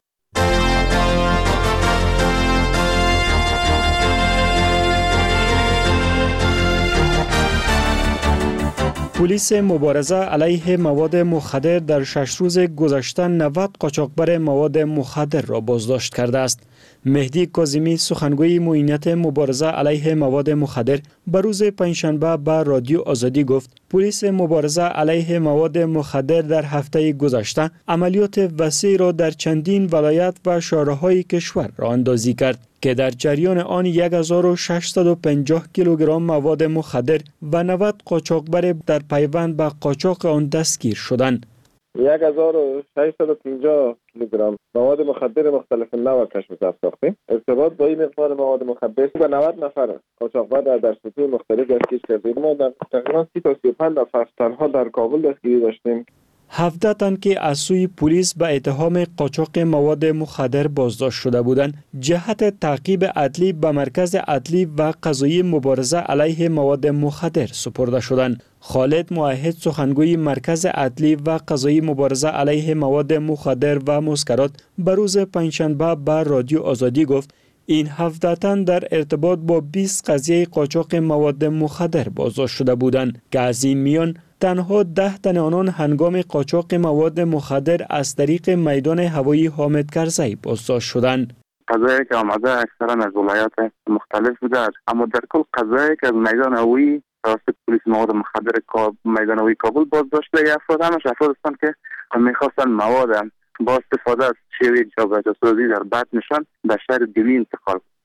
پلیس مبارزه علیه مواد مخدر در شش روز گذشته نود قاچاقبر مواد مخدر را بازداشت کرده است. مهدی کاظمی سخنگوی معینیت مبارزه علیه مواد مخدر به روز پنجشنبه به رادیو آزادی گفت پلیس مبارزه علیه مواد مخدر در هفته گذشته عملیات وسیع را در چندین ولایت و شهرهای کشور راه اندازی کرد که در جریان آن هزار و ششصد و پنجاه کیلوگرم مواد مخدر و نود قاچاقبر در پیوند به قاچاق آن دستگیر شدند.
هزار و ششصد و پنجاه کیلوگرم مواد مخدر مختلف نوع کشف و ضبط ساختیم. ارتباط با این مقدار مواد مخدر به نود نفر قاچاقبر در در سطوح مختلف دستگیر کردیم. ما در تقریبا سی تا سی و پنج نفر تنها در کابل دستگیری داشتیم.
هفده تن که از سوی پلیس به اتهام قاچاق مواد مخدر بازداشت شده بودند جهت تعقیب عدلی به مرکز عدلی و قضایی مبارزه علیه مواد مخدر سپرده شدند. خالد موحد سخنگوی مرکز عدلی و قضایی مبارزه علیه مواد مخدر و مسکرات به روز پنجشنبه به رادیو آزادی گفت این هفده تن در ارتباط با بیست قضیه قاچاق مواد مخدر بازداشت شده بودند که از این میان تنها ده تن آنان هنگام قاچاق مواد مخدر از طریق میدان هوایی حامد کرزی بازداشت شدند.
قضایی که آمده اکثرا از ولایات مختلف بوده، اما در کل قضایی که از میدان هوایی توسط پلیس مواد مخدر میدان هوایی کابل بازداشت شده افراد همش افراد هستند که میخواستن مواد با استفاده از شیوه جابجا سازی در بطنشان به شهر دیلی انتقال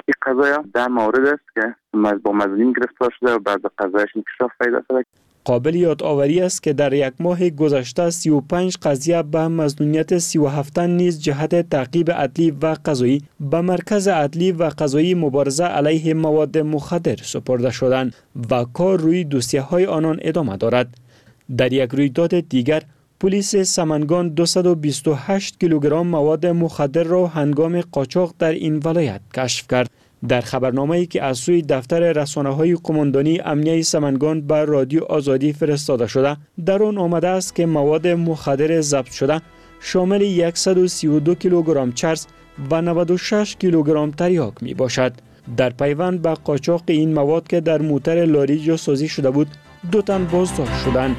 این قضایا در مورد است که با مظنون گرفتار شده و بعد قضایش انکشاف پیدا شده.
قابل یادآوری است که در یک ماه گذشته سی و پنج قضیه به مظنونیت سی و هفت نیز جهت تعقیب عدلی و قضایی به مرکز عدلی و قضایی مبارزه علیه مواد مخدر سپرده شدند و کار روی دوسیه های آنان ادامه دارد. در یک رویداد دیگر پلیس سمنگان دویست و بیست و هشت کیلوگرم مواد مخدر را هنگام قاچاق در این ولایت کشف کرد. در خبرنامه‌ای که از سوی دفتر رسانه‌های قماندانی امنیه سمنگان به رادیو آزادی فرستاده شده، در آن آمده است که مواد مخدر ضبط شده شامل صد و سی و دو کیلوگرم چرس و نود و شش کیلوگرم تریاک می باشد. در پیوند به قاچاق این مواد که در موتر لاری جاسازی شده بود، دو تن بازداشت شدند.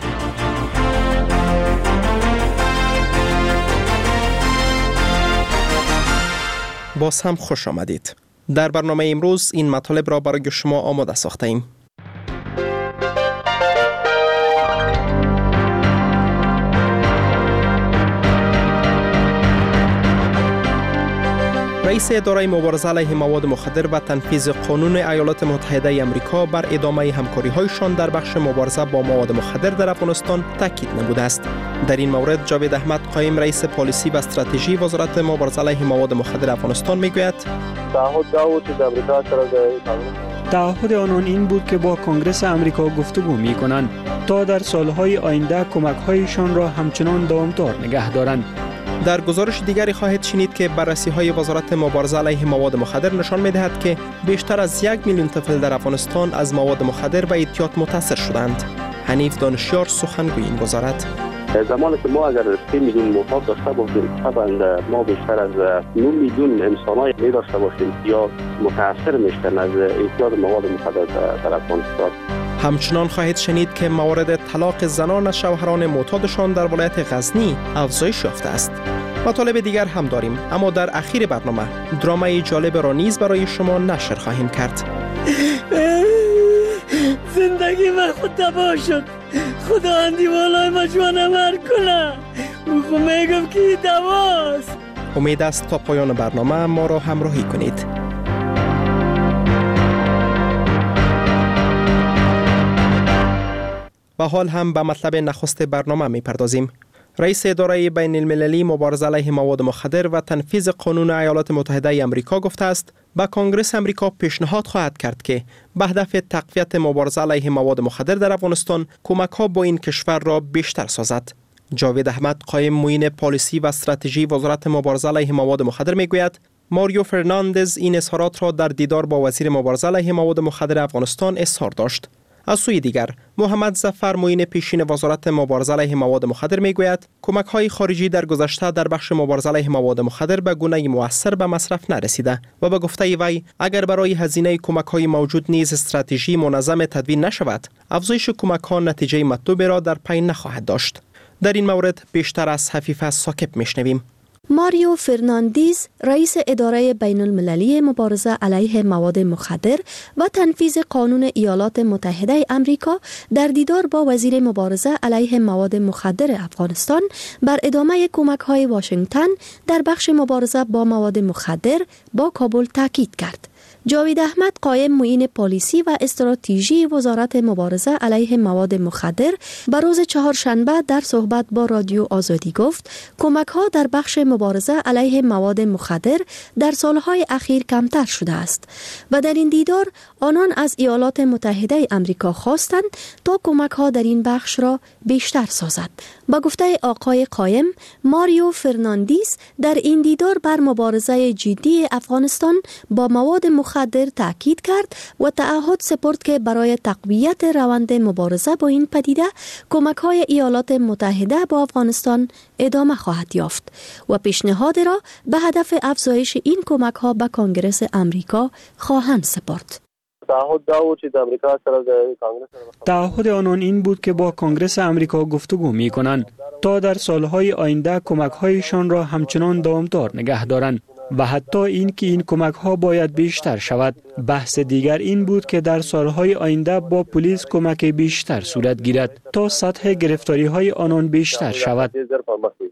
باز هم خوش آمدید. در برنامه امروز این مطالب را برای شما آماده ساخته ایم. رئیس اداره مبارزه علیه مواد مخدر و تنفیذ قانون ایالات متحده آمریکا بر ادامه همکاری‌هایشان در بخش مبارزه با مواد مخدر در افغانستان تاکید نموده است. در این مورد جاوید احمد قائم رئیس پالیسی و استراتژی وزارت مبارزه علیه مواد مخدر افغانستان میگوید
تعهد داود که آمریکا سره
تعهد آنان این بود که با کنگره آمریکا گفتگو می‌کنند تا در سالهای آینده کمک‌هایشان را همچنان دوامدار نگه دارند.
در گزارش دیگری خواهید شنید که بررسی‌های وزارت مبارزه علیه مواد مخدر نشان می‌دهد که بیشتر از یک میلیون طفل در افغانستان از مواد مخدر و اعتیاد متاثر شدند. حنیف دانشیار سخنگوی این وزارت:
زمانی که ما اگر سه میلیون معتاد داشته باشیم، طبعا ما بیشتر از نه میلیون انسان‌های می داشته باشیم یا متاثر میشن از اعتیاد مواد مخدر در افغانستان.
همچنان خواهید شنید که موارد طلاق زنان از شوهران معتادشان در ولایت غزنی افزایش یافته است. مطالب دیگر هم داریم، اما در اخیر برنامه درامای جالب را نیز برای شما نشر خواهیم کرد.
زندگی من خود تباه شد. خدا اندی والای مجوانه مر کنه. او خود میگم که دواست.
امید است تا پایان برنامه ما را همراهی کنید. و حال هم به مطلب نخست برنامه می پردازیم. رئیس اداره بین المللی مبارزه علیه مواد مخدر و تنفیذ قانون ایالات متحده آمریکا گفته است به کنگره آمریکا پیشنهاد خواهد کرد که به هدف تقویت مبارزه علیه مواد مخدر در افغانستان کمک‌ها با این کشور را بیشتر سازد. جاوید احمد قائم معین پالیسی و استراتژی وزارت مبارزه علیه مواد مخدر میگوید ماریو فرناندز این اظهارات را در دیدار با وزیر مبارزه علیه مواد مخدر افغانستان اظهار داشت. از سوی دیگر محمد ظفر معین پیشین وزارت مبارزه علیه مواد مخدر میگوید کمک‌های خارجی در گذشته در بخش مبارزه علیه مواد مخدر به گونه مؤثر به مصرف نرسیده و به گفته وی اگر برای هزینه کمک‌های موجود نیز استراتژی منظم تدوین نشود افزایش کمک‌ها نتیجه مطلوب را در پی نخواهد داشت. در این مورد بیشتر از حفیظ ساکب میشنویم.
ماریو فرناندیز رئیس اداره بین المللی مبارزه علیه مواد مخدر و تنفیذ قانون ایالات متحده آمریکا در دیدار با وزیر مبارزه علیه مواد مخدر افغانستان بر ادامه کمک‌های واشنگتن در بخش مبارزه با مواد مخدر با کابل تاکید کرد. جاوید احمد قائم معین پالیسی و استراتژی وزارت مبارزه علیه مواد مخدر بر روز چهارشنبه در صحبت با رادیو آزادی گفت کمک‌ها در بخش مبارزه علیه مواد مخدر در سالهای اخیر کمتر شده است و در این دیدار آنان از ایالات متحده آمریکا خواستند تا کمک‌ها در این بخش را بیشتر سازد. با گفته آقای قائم، ماریو فرناندیز در این دیدار بر مبارزه جدی افغانستان با مواد مخدر تاکید کرد و تعهد سپرد که برای تقویت روند مبارزه با این پدیده کمک‌های ایالات متحده با افغانستان ادامه خواهد یافت و پیشنهاد را به هدف افزایش این کمک‌ها به کنگره آمریکا خواهند سپرد.
تعهد داود چې د امریکا سره د کانگرس
تعهد آنان این بود که با کنگره آمریکا گفتگو می کنند تا در سالهای آینده کمک‌هایشان را همچنان دوامدار نگه دارند و حتی این که این کمک‌ها باید بیشتر شود. بحث دیگر این بود که در سالهای آینده با پلیس کمک بیشتر صورت گیرد تا سطح گرفتاری‌های آنان بیشتر شود.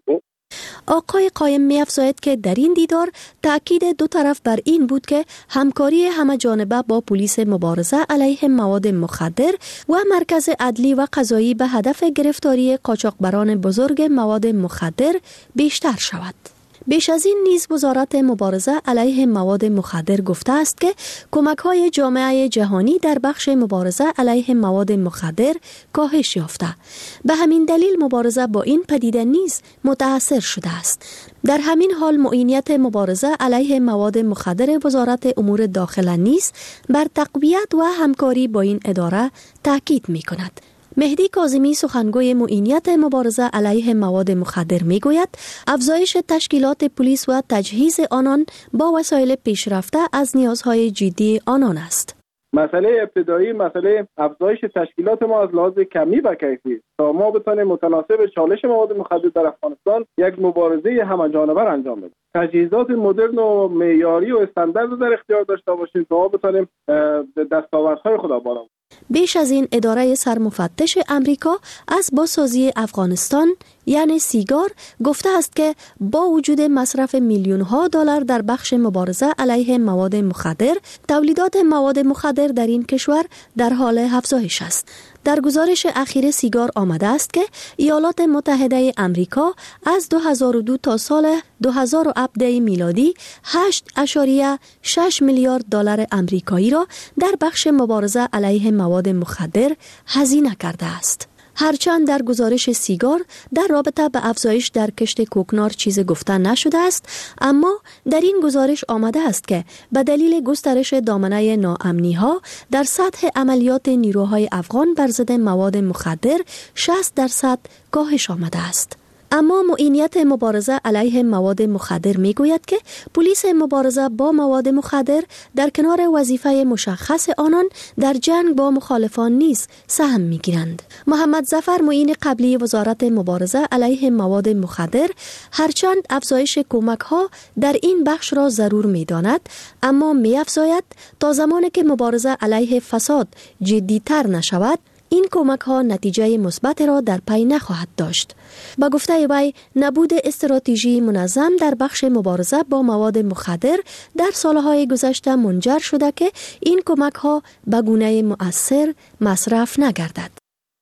آقای قایم می افزاید که در این دیدار تأکید دو طرف بر این بود که همکاری همه جانبه با پلیس مبارزه علیه مواد مخدر و مرکز عدلی و قضایی به هدف گرفتاری قاچاقبران بزرگ مواد مخدر بیشتر شود. بیش از این نیز وزارت مبارزه علیه مواد مخدر گفته است که کمک‌های جامعه جهانی در بخش مبارزه علیه مواد مخدر کاهش یافته. به همین دلیل مبارزه با این پدیده نیز متأثر شده است. در همین حال معینیت مبارزه علیه مواد مخدر وزارت امور داخله نیز بر تقویت و همکاری با این اداره تاکید می‌کند. مهدی کاظمی سخنگوی معینیت مبارزه علیه مواد مخدر میگوید افزایش تشکیلات پلیس و تجهیز آنان با وسایل پیشرفته از نیازهای جدی آنان است.
مسئله ابتدایی مسئله افزایش تشکیلات ما از لحاظ کمی و کیفی تا ما بتوانیم متناسب چالش مواد مخدر در افغانستان یک مبارزه همه‌جانبه انجام بدیم. تجهیزات مدرن و معیاری و استاندارد در اختیار داشته باشیم تا ما بتوانیم دستاوردهای خود بالا ببریم.
بیش از این اداره سرمفتش امریکا از بازسازی افغانستان یعنی سیگار گفته است که با وجود مصرف میلیون ها دلار در بخش مبارزه علیه مواد مخدر، تولیدات مواد مخدر در این کشور در حال افزایش است. در گزارش اخیر سیگار آمده است که ایالات متحده امریکا از دو هزار و دو تا سال دو هزار و هفده میلادی هشت اشاریه شش میلیارد دلار آمریکایی را در بخش مبارزه علیه مواد مخدر هزینه کرده است. هرچند در گزارش سیگار در رابطه به افزایش در کشت کوکنار چیز گفته نشده است، اما در این گزارش آمده است که به دلیل گسترش دامنه ناامنی ها در سطح عملیات نیروهای افغان بر ضد مواد مخدر شصت درصد کاهش آمده است. اما معینیت مبارزه علیه مواد مخدر می گوید که پلیس مبارزه با مواد مخدر در کنار وظیفه مشخص آنان در جنگ با مخالفان نیز سهم می گیرند. محمد ظفر معین قبلی وزارت مبارزه علیه مواد مخدر هرچند افزایش کمک ها در این بخش را ضرور می داند، اما می افزاید تا زمانی که مبارزه علیه فساد جدی تر نشود این کمک ها نتیجه مثبت را در پی نخواهد داشت. با گفته وی نبود استراتژی منظم در بخش مبارزه با مواد مخدر در سالهای گذشته منجر شده که این کمک ها به گونه مؤثر مصرف نگردد.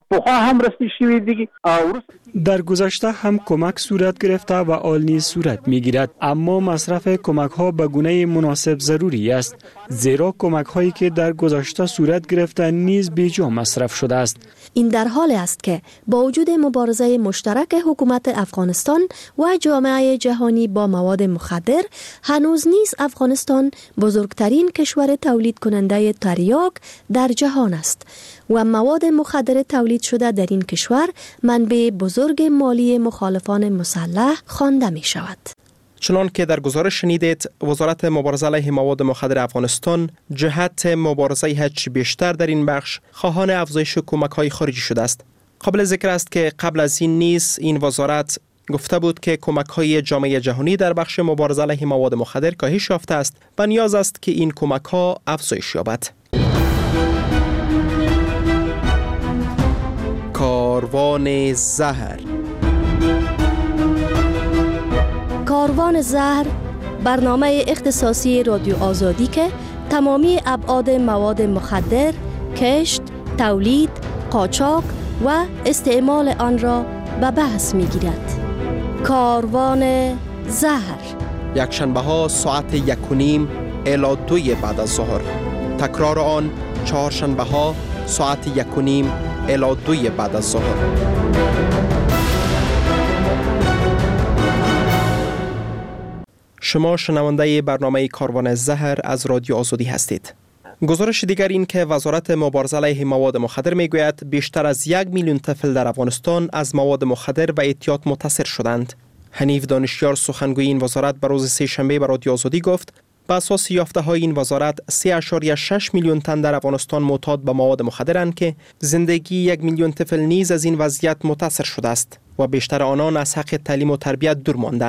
هم رسمی شوی دیگه در گذشته هم کمک صورت گرفته و آل نیز صورت می گیرد، اما مصرف کمک ها به گونه مناسب ضروری است، زیرا کمک هایی که در گذشته صورت گرفته نیز بیجا مصرف شده است.
این در حال است که با وجود مبارزه مشترک حکومت افغانستان و جامعه جهانی با مواد مخدر، هنوز نیز افغانستان بزرگترین کشور تولید کننده تریاک در جهان است و مواد مخدر تولید شده در این کشور منبع بزرگ مالی مخالفان مسلح خوانده می شود.
چنان که در گزارش شنیدید، وزارت مبارزه علیه مواد مخدر افغانستان جهت مبارزه هرچی بیشتر در این بخش خواهان افزایش کمک‌های خارجی شده است. قابل ذکر است که قبل از این نیز این وزارت گفته بود که کمک‌های جامعه جهانی در بخش مبارزه علیه مواد مخدر کاهش یافته است و نیاز است که این کمک‌ها افزایش یابد. کاروان زهر.
کاروان زهر برنامه اختصاصی رادیو آزادی که تمامی ابعاد مواد مخدر، کشت، تولید، قاچاق و استعمال آن را به بحث می گیرد. کاروان زهر
یک شنبه ها ساعت یک و نیم الی دوی بعد از ظهر، تکرار آن چهار شنبه ها ساعت یک و نیم الی دوی بعد از ظهر. شما شنونده برنامه کاروان زهر از رادیو آزادی هستید. گزارش دیگر این که وزارت مبارزه علیه مواد مخدر میگوید بیشتر از یک میلیون طفل در افغانستان از مواد مخدر و اعتیاد متاثر شدند. حنیف دانشیار سخنگوی این وزارت به روز سه شنبه به رادیو آزادی گفت بر اساس یافته های این وزارت سه اشاریه شش میلیون تن در افغانستان معتاد به مواد مخدرند که زندگی یک میلیون طفل نیز از این وضعیت متاثر شده است و بیشتر آنان از حق تعلیم و تربیت دور ماندند.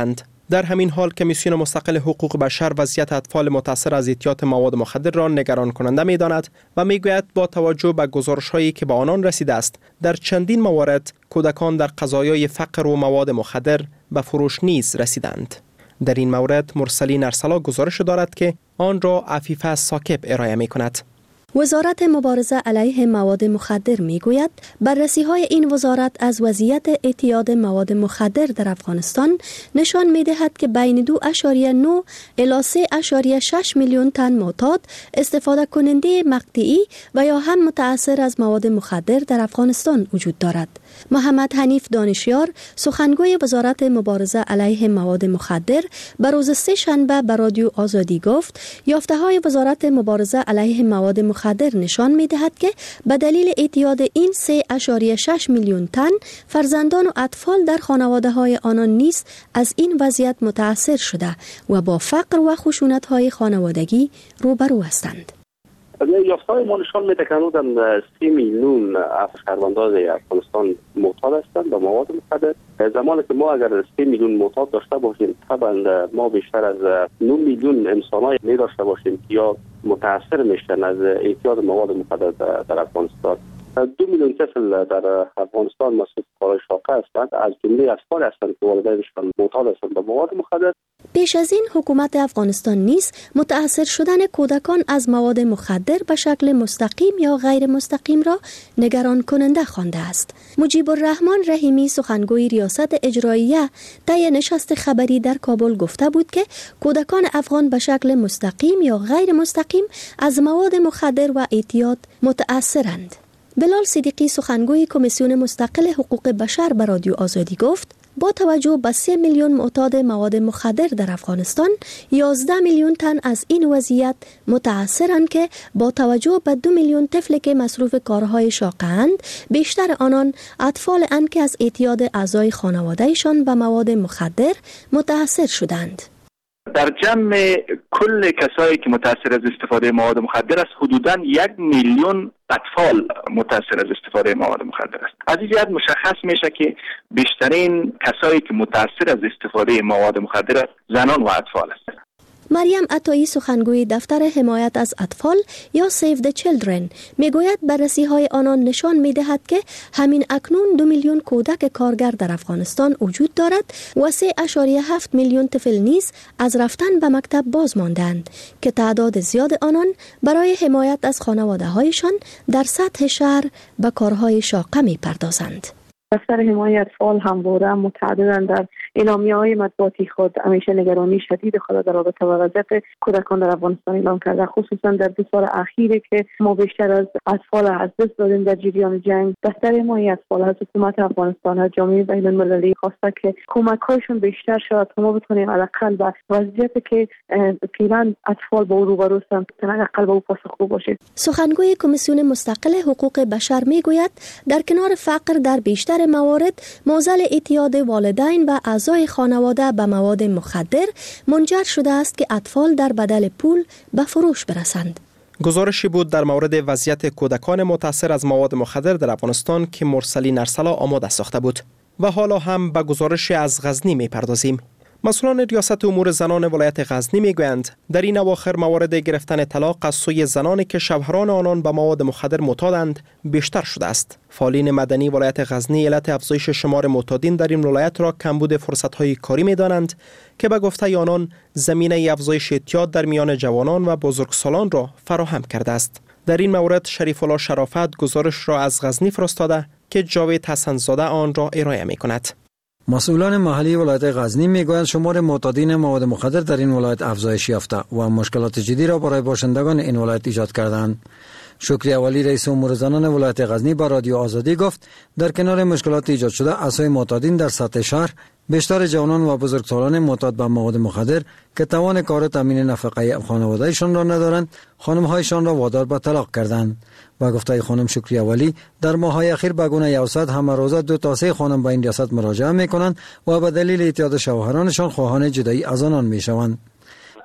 در همین حال کمیسیون مستقل حقوق بشر وضعیت اطفال متاثر از اعتیاد مواد مخدر را نگران کننده می‌داند و می‌گوید با توجه به گزارش‌هایی که به آنان رسیده است در چندین موارد کودکان در قضایای فقر و مواد مخدر به فروش نیز رسیدند. در این مورد مرسلی نرسلا گزارش دارد که آن را عفیفه ساکب ارائه می‌کند.
وزارت مبارزه علیه مواد مخدر میگوید بررسی های این وزارت از وضعیت اعتیاد مواد مخدر در افغانستان نشان میدهد که بین دو اشاریه نه الی سه اشاریه شش میلیون تن معتاد، استفاده کننده مقطعی و یا هم متأثر از مواد مخدر در افغانستان وجود دارد. محمد حنیف دانشیار سخنگوی وزارت مبارزه علیه مواد مخدر بر روز سه شنبه به رادیو آزادی گفت یافته های وزارت مبارزه علیه مواد مخدر نشان می دهد که به دلیل اعتیاد این سه اشاریه شش میلیون تن فرزندان و اطفال در خانواده های آنان نیز از این وضعیت متأثر شده و با فقر و خشونت های خانوادگی روبرو هستند.
یافته‌های ما نشان میده که حدود سی میلیون شهروندان افغانستان معتاد هستند به مواد مخدر. زمانی که ما اگر سی میلیون معتاد داشته باشیم طبعا ما بیشتر از نه میلیون انسان‌های می داشته باشیم یا متأثر میشن از اعتیاد مواد مخدر در افغانستان. دو میلیون طفل در افغانستان مصروف کارهای شاقه هستند، از جمله اطفال هستند که والدینشان معتاد هستند به مواد مخدر.
پیش از این حکومت افغانستان نیز متأثر شدن کودکان از مواد مخدر به شکل مستقیم یا غیر مستقیم را نگران کننده خوانده است. مجیب الرحمن رحیمی سخنگوی ریاست اجراییه طی نشست خبری در کابل گفته بود که کودکان افغان به شکل مستقیم یا غیر مستقیم از مواد مخدر و اعتیاد متأثرند. بلال صدیقی سخنگوی کمیسیون مستقل حقوق بشر به رادیو آزادی گفت با توجه به سه میلیون معتاد مواد مخدر در افغانستان، یازده میلیون تن از این وضعیت متأثرند که با توجه به دو میلیون طفل که مصروف کارهای شاقه‌اند، بیشتر آنان اطفال اند که از اعتیاد اعضای خانوادهشان به مواد مخدر متأثر شدند.
در جمع کل کسایی که متأثر از استفاده مواد مخدر است حدوداً یک میلیون اطفال متأثر از استفاده مواد مخدر است. از این جهت مشخص میشه که بیشترین کسایی که متأثر از استفاده مواد مخدر است زنان و اطفال است.
مریم عطایی سخنگوی دفتر حمایت از اطفال یا Save the Children میگوید بررسی های آنان نشان میدهد که همین اکنون دو میلیون کودک کارگر در افغانستان وجود دارد و سه اشاریه هفت میلیون طفل نیز از رفتن به مکتب باز ماندند که تعداد زیاد آنان برای حمایت از خانواده هایشان در سطح شهر به کارهای شاقه می پردازند.
دفتر حمایت اطفال همواره متعدداً در اعلامیه‌های مطبوعاتی خود همیشه نگرانی شدید خود در رابطه با وضعیت کودکان در افغانستان اعلام کرده، خصوصا در دو سال اخیری که ما بیشتر از اطفال از دست دادیم در جریان جنگ. دفتر حمایت اطفال از حکومت افغانستان از جامعه بین‌المللی خواسته که کمک‌هایشون بیشتر شود تا ما بتونیم حداقل با وضعیتی که فعلا اطفال با روبرو هستند حداقل با او پاسخگو باشیم.
سخنگوی کمیسیون مستقل حقوق بشر میگوید در کنار فقر در بیشتر موارد معضل اعتیاد والدین و اعضای خانواده به مواد مخدر منجر شده است که اطفال در بدل پول به فروش برسند.
گزارشی بود در مورد وضعیت کودکان متأثر از مواد مخدر در افغانستان که مرسلی نرسلا آماده ساخته بود. و حالا هم به گزارش از غزنی می‌پردازیم. مسئولان ریاست امور زنان ولایت غزنی میگویند در این اواخر موارد گرفتن طلاق از سوی زنانی که شوهران آنان به مواد مخدر معتادند بیشتر شده است. فعالین مدنی ولایت غزنی علت افزایش شمار معتادین در این ولایت را کمبود فرصت‌های کاری می‌دانند که به گفته آنان زمینه افزایش اعتیاد در میان جوانان و بزرگسالان را فراهم کرده است. در این مورد شریف الله شرافت گزارش را از غزنی فرستاده که جاوید حسن‌زاده آن را ارائه می‌کند.
مسئولان محلی ولایت غزنی میگویند شمار معتادین مواد مخدر در این ولایت افزایش یافته و مشکلات جدی را برای باشندگان این ولایت ایجاد کردند. شکری اولی رئیس امور زنان ولایت غزنی با رادیو آزادی گفت در کنار مشکلات ایجاد شده اسای معتادین در سطح شهر بیشتر جوانان و بزرگسالان معتاد به مواد مخدر که توان کار و تامین نفقه خانواده‌شان را ندارند خانم‌هایشان را وادار به طلاق کردند. با گفته خانم شکری اولی در ماه‌های اخیر به گونه یوسد همه روزه دو تا سه خانم به این ریاست مراجعه می‌کنند و به دلیل اعتیاد شوهرانشان خواهان جدایی از آنان می‌شوند.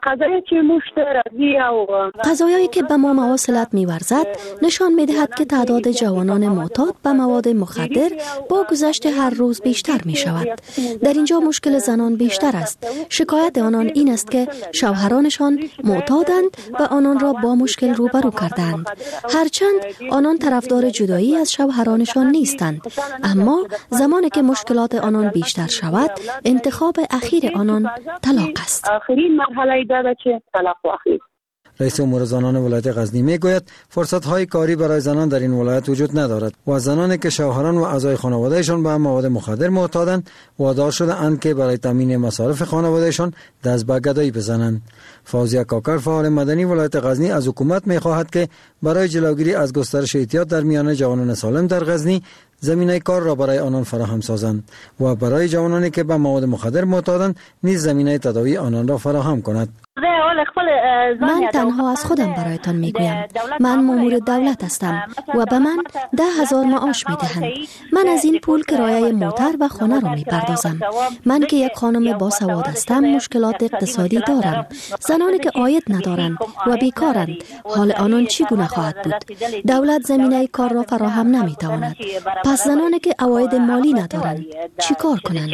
غذایی که مشترکی او
غذایی که به ما مواصلت می‌ورزد نشان می‌دهد که تعداد جوانان معتاد به مواد مخدر با گذشت هر روز بیشتر می‌شود. در اینجا مشکل زنان بیشتر است. شکایت آنان این است که شوهرانشان معتادند و آنان را با مشکل روبرو کردند. هرچند آنان طرفدار جدایی از شوهرانشان نیستند، اما زمانی که مشکلات آنان بیشتر شود، انتخاب اخیر آنان طلاق است.
آخرین مرحله داره که طلاق واقعی.
رئیس امور زنان ولایت غزنی میگوید فرصت‌های کاری برای زنان در این ولایت وجود ندارد و زنانی که شوهران و اعضای خانوادهشان به مواد مخدر معتادند وادار شده اند که برای تامین مصارف خانوادهشان دست به گدایی بزنند. فوزیه کاکر فعال مدنی ولایت غزنی از حکومت می‌خواهد که برای جلوگیری از گسترش اعتیاد در میان جوانان سالم در غزنی زمینه کار را برای آنان فراهم سازند و برای جوانانی که به مواد مخدر معتادند نیز زمینه تداوی آنان را فراهم کند.
من تنها از خودم برایتان میگویم. من مامور دولت هستم و به من ده هزار معاش میدهند. من از این پول کرایه موتر و خانه را میپردازم. من که یک خانم باسواد هستم مشکلات اقتصادی دارم. زنانی که عاید ندارند و بیکارند حال آنان چگونه خواهد بود؟ دولت زمینه کار را فراهم نمیتواند. پس زنانی که عواید مالی ندارند چی کار کنند؟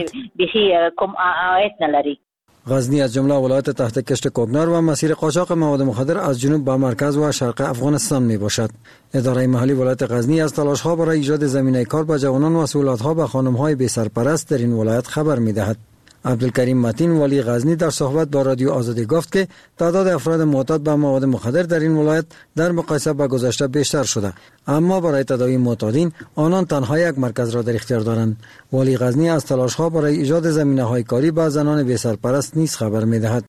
غزنی از جمله ولایت تحت کشت کوکنار و مسیر قاچاق مواد مخدر از جنوب به مرکز و شرق افغانستان می باشد. اداره محلی ولایت غزنی از تلاش‌ها برای ایجاد زمینه کار به جوانان و سهولت‌ها به خانم‌های بی سرپرست در این ولایت خبر می‌دهد. عبدالکریم متین والی غزنی در صحبت با رادیو آزادی گفت که تعداد افراد معتاد به مواد مخدر در این ولایت در مقایسه با گذشته بیشتر شده، اما برای تداوی معتادین آنان تنها یک مرکز را در اختیار دارند. والی غزنی از تلاش‌ها برای ایجاد زمینه‌های کاری با زنان بی سرپرست نیز خبر می‌دهد.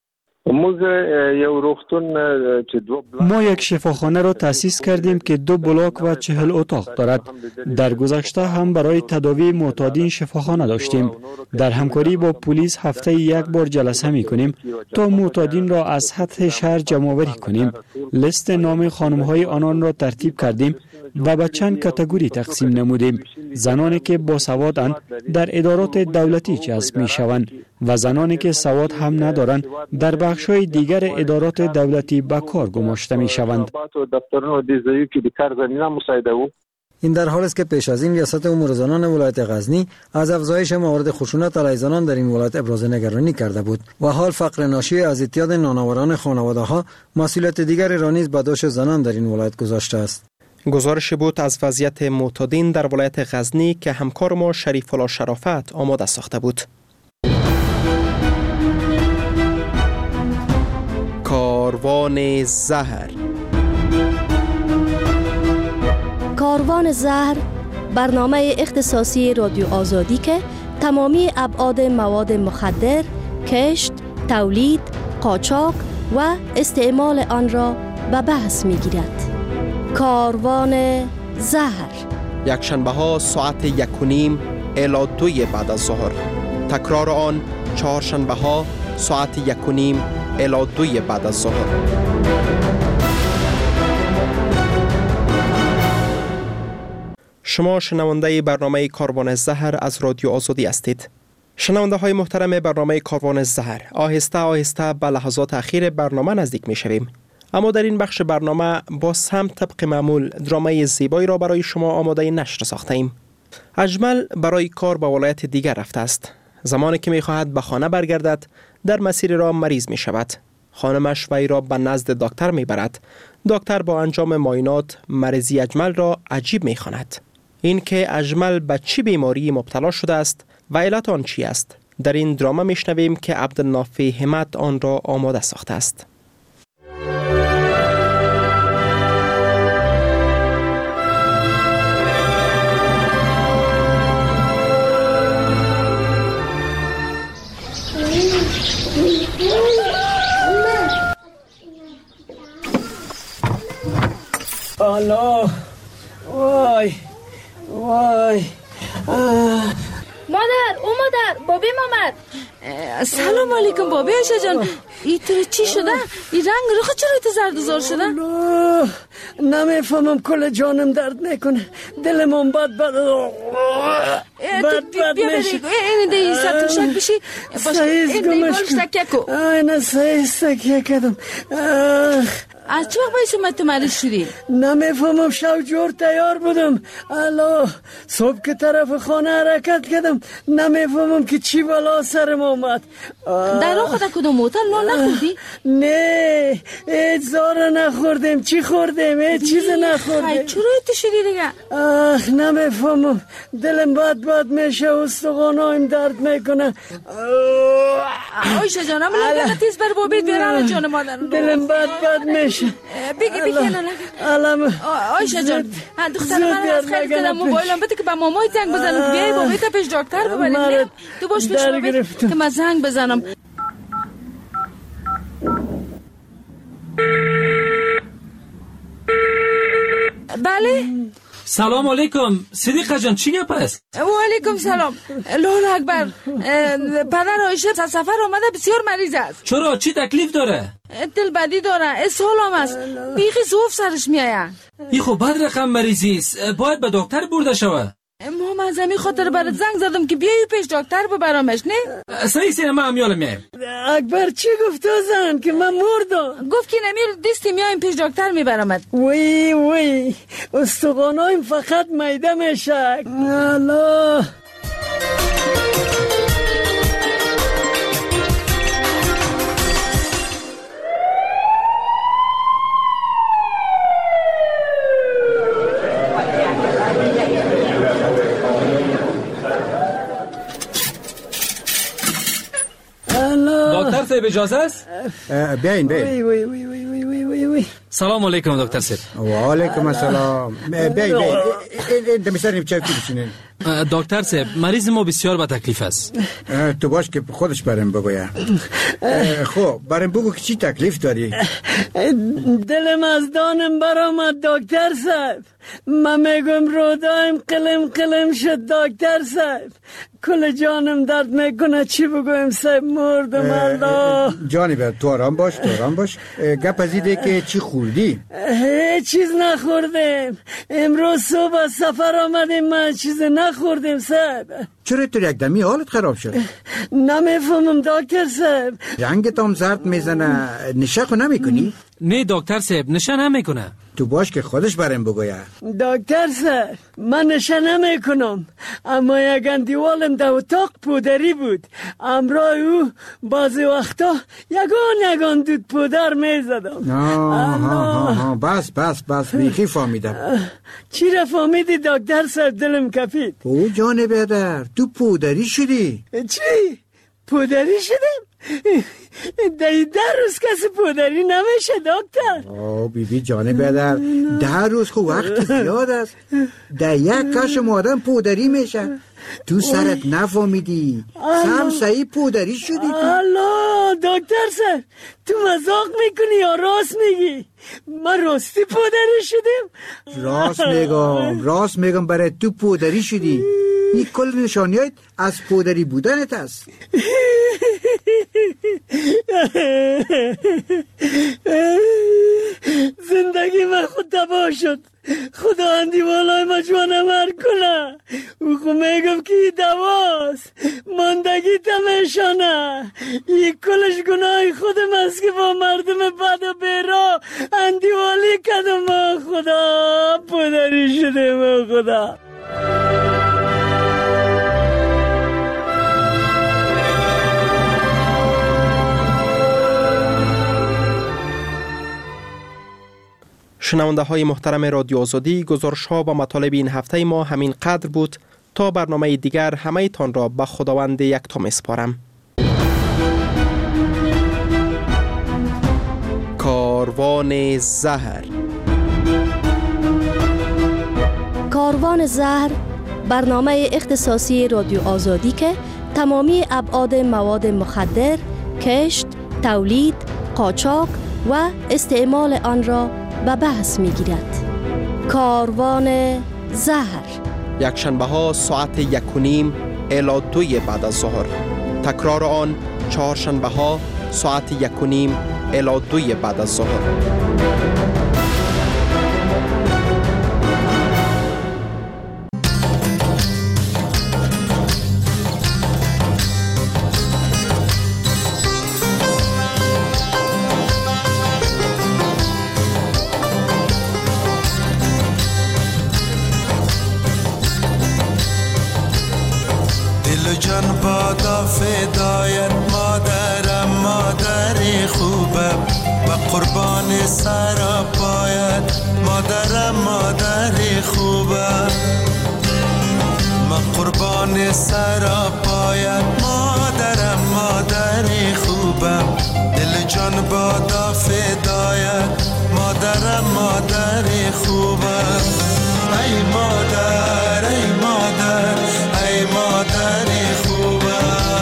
ما یک شفاخانه را تأسیس کردیم که دو بلاک و چهل اتاق دارد. در گذشته هم برای تداوی معتادین شفاخانه داشتیم. در همکاری با پلیس هفته یک بار جلسه می کنیم تا معتادین را از سطح شهر جمع‌آوری کنیم. لیست نام خانم‌های آنان را ترتیب کردیم و به چند کاتگوری تقسیم نمودیم. زنانی که با سوادند در ادارات دولتی جذب می شوند و زنانی که سواد هم ندارند در بخش‌های دیگر ادارات دولتی به کار گماشته می شوند.
این در حالی است که پیش از این ریاست امور زنان ولایت غزنی از افزایش موارد خشونت علیه زنان در این ولایت ابراز نگرانی کرده بود و حال فقر ناشی از اعتیاد نانآوران خانواده‌ها مسئولیت دیگری را نیز به دوش زنان در این ولایت گذاشته است.
گزارش بود از وضعیت معتادین در ولایت غزنی که همکار ما شریف الله شرافت آماده ساخته بود. کاروان زهر.
کاروان زهر برنامه اختصاصی رادیو آزادی که تمامی ابعاد مواد مخدر، کشت، تولید، قاچاق و استعمال آن را به بحث می‌گیرد. کاروان زهر
یک شنبه ها ساعت یک و نیم الی دوی بعد از ظهر. تکرار آن چهار شنبه ها ساعت یک و نیم الی دوی بعد از ظهر. شما شنونده برنامه کاروان زهر از رادیو آزادی هستید. شنونده های محترم برنامه کاروان زهر، آهسته آهسته به لحظات اخیر برنامه نزدیک می شویم. اما در این بخش برنامه باز هم طبق معمول درامای زیبایی را برای شما آماده نشر ساخته ایم. اجمل برای کار به ولایت دیگر رفته است. زمانی که می خواهد به خانه برگردد در مسیر را مریض می شود. خانمش وی را به نزد دکتر می برد. دکتر با انجام معاینات مریضی اجمل را عجیب می خواند. این که اجمل به چه بیماری مبتلا شده است و علت آن چی است، در این دراما می شنویم که عبدالنافع همت آن را آماده ساخته است.
الله وای وای
مادر او مادر بابیم آمد.
سلام علیکم بابی عایشه جان.
ای تو چی شده؟ این رنگ رو چرا تو زرد زار شده؟
نمیفهمم، کل جانم درد میکنه، دلم بد بد بد بد میشه.
این دی ستوشک بشی این دی بالش تکیه کو.
آینه سایز تکیه کدم.
از چه وقت باید شما تو مریض شدی؟
نمیفهمم، شب جور تیار بودم، الا صبح که طرف خانه حرکت کردم، نمیفهمم که چی بالا سرم آمد.
در رو خدا کدوم موتر نان نخوردی؟
نه، هیچ زاره نخوردیم. چی خوردیم؟ هیچ چیز نخوردیم.
خیلی چرا ایتی شدی دیگه؟
آخ نمیفهمم، دلم بد بد میشه، استخوانایم درد میکنه.
آیشه جانم لگه تیز بر بابید بیرم جان مادر.
دلم بد بد میشه.
بگی بگی نه
علم
آیشه جان، دختر من از خیلی دلم موبایلم بده که با مامای زنگ بزنم که بیای بابیت پیش دکتر ببریم. تو باش پیش بابیت که من زنگ بزنم. بله
سلام علیکم صدیقه جان، چی گپ است؟
و علیکم سلام. الله اکبر، پدر عایشه سفر آمده، بسیار مریض است.
چرا؟ چی تکلیف داره؟
دل بدی داره، اسهال هم است، بیخی زوف سرش میآید.
این خب بد رقم مریضی است، باید به دکتر برده شود.
ما از همین خاطر برات زنگ زدم که بیایی پیش دکتر ببرمش. نه
صحیح سینه ما هم یالم میایم.
اکبر چی گفت زن که من مردم؟
گفت که نمیل دستی میایم پیش دکتر میبرمت.
وی وی استخوانایم فقط میده میشه. الله
دکتر صاحب اجازه است؟
بیاین بیاین.
وی وی وی وی وی وی وی.
سلام علیکم دکتر صاحب.
و علیکم السلام. بیاین بیاین. این دمیسریم چای کی بشینین.
دکتر صاحب مریض ما بسیار با تکلیف است.
تو باش که خودش برام بگویا. خب برام بگو که چی تکلیف داری؟
دلم از دانم برآمد دکتر صاحب. من میگم رودایم قلم قلم شد دکتر صاحب. کل جانم درد میکنه، چی بگویم صاحب، مردم. الله
جانی بر تو آرام باش، تو آرام باش. گپ از ایده که چی خوردی؟
هیچ چیز نخوردیم، امروز صبح از سفر آمدیم، من چیز نخوردیم صاحب.
چرا تو یک دمی حالت خراب شد؟
نمیفهمم دکتر صاحب.
رنگت هم زرد میزنه، نشه خو نمی کنی؟
نه دکتر صاحب نشه نمی کنه.
تو باش که خودش برام بگویا.
دکتر صاحب من نشه نمی کنم، اما یک اندیوالم در اتاق پودری بود، امرای او بعضی وقتا یگان یگان دود پودر می زدم.
آه بس بس بس بیخی فهمیدم.
چی را فهمیدی دکتر صاحب؟ دلم کپید.
او جان بدر تو پودری شدی؟
چی؟ پودری شدیم؟ ده در روز کسی پودری نمیشه دکتر.
آه بی بی جان بدر، ده روز خو وقت زیاد است، ده یک کشم آدم پودری میشه. تو سرت نفهمیدی، سم سعی پودری شدی.
الله دکتر صاحب تو مزاق میکنی یا راست میگی؟ ما راستی پودری شدیم؟
راست میگم راست میگم برای تو پودری شدی. این کل نشانیات از پودری بودنت است.
زندگی من خود تباه شد، خدا اندی والای مجوانه مر کنه. او خو میگم که ای دواست، ماندگی تمیشانه. ای کلش گناه خودم است که با مردم بد و بیرا اندی والی کدم. خدا پدری شده ما خدا.
شنونده های محترم رادیو آزادی، گزارش ها و مطالب این هفته ما همین قدر بود. تا برنامه دیگر همه تان را به خداوند یکتا میسپارم. کاروان زهر.
کاروان زهر برنامه اختصاصی رادیو آزادی که تمامی ابعاد مواد مخدر، کشت، تولید، قاچاق و استعمال آن را به بحث می گیرد. کاروان زهر
یک شنبه ها ساعت یک و نیم الی دوی بعد از ظهر. تکرار آن چهار شنبه ها ساعت یک و نیم الی دوی بعد از ظهر.
جان بادا فدایت مادرم مادری خوبم و قربان سر پایت مادرم مادری خوبم ما قربان سر پایت مادرم مادری خوبم دل جان بادا فدایت مادرم مادری خوبم ای مادر ای مادر ای مادری خوبم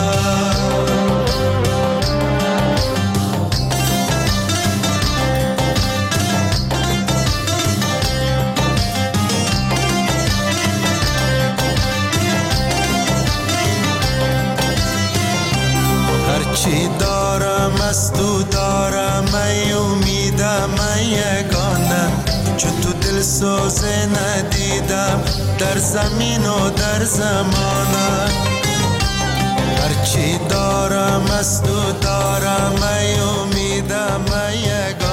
هرچی دارم از تو دارم ای امیدم ای یگانه چون تو دل سوزه ندیدم در زمین و در زمانه هرچی دارم از تو دارم ای امیدم ای یگانه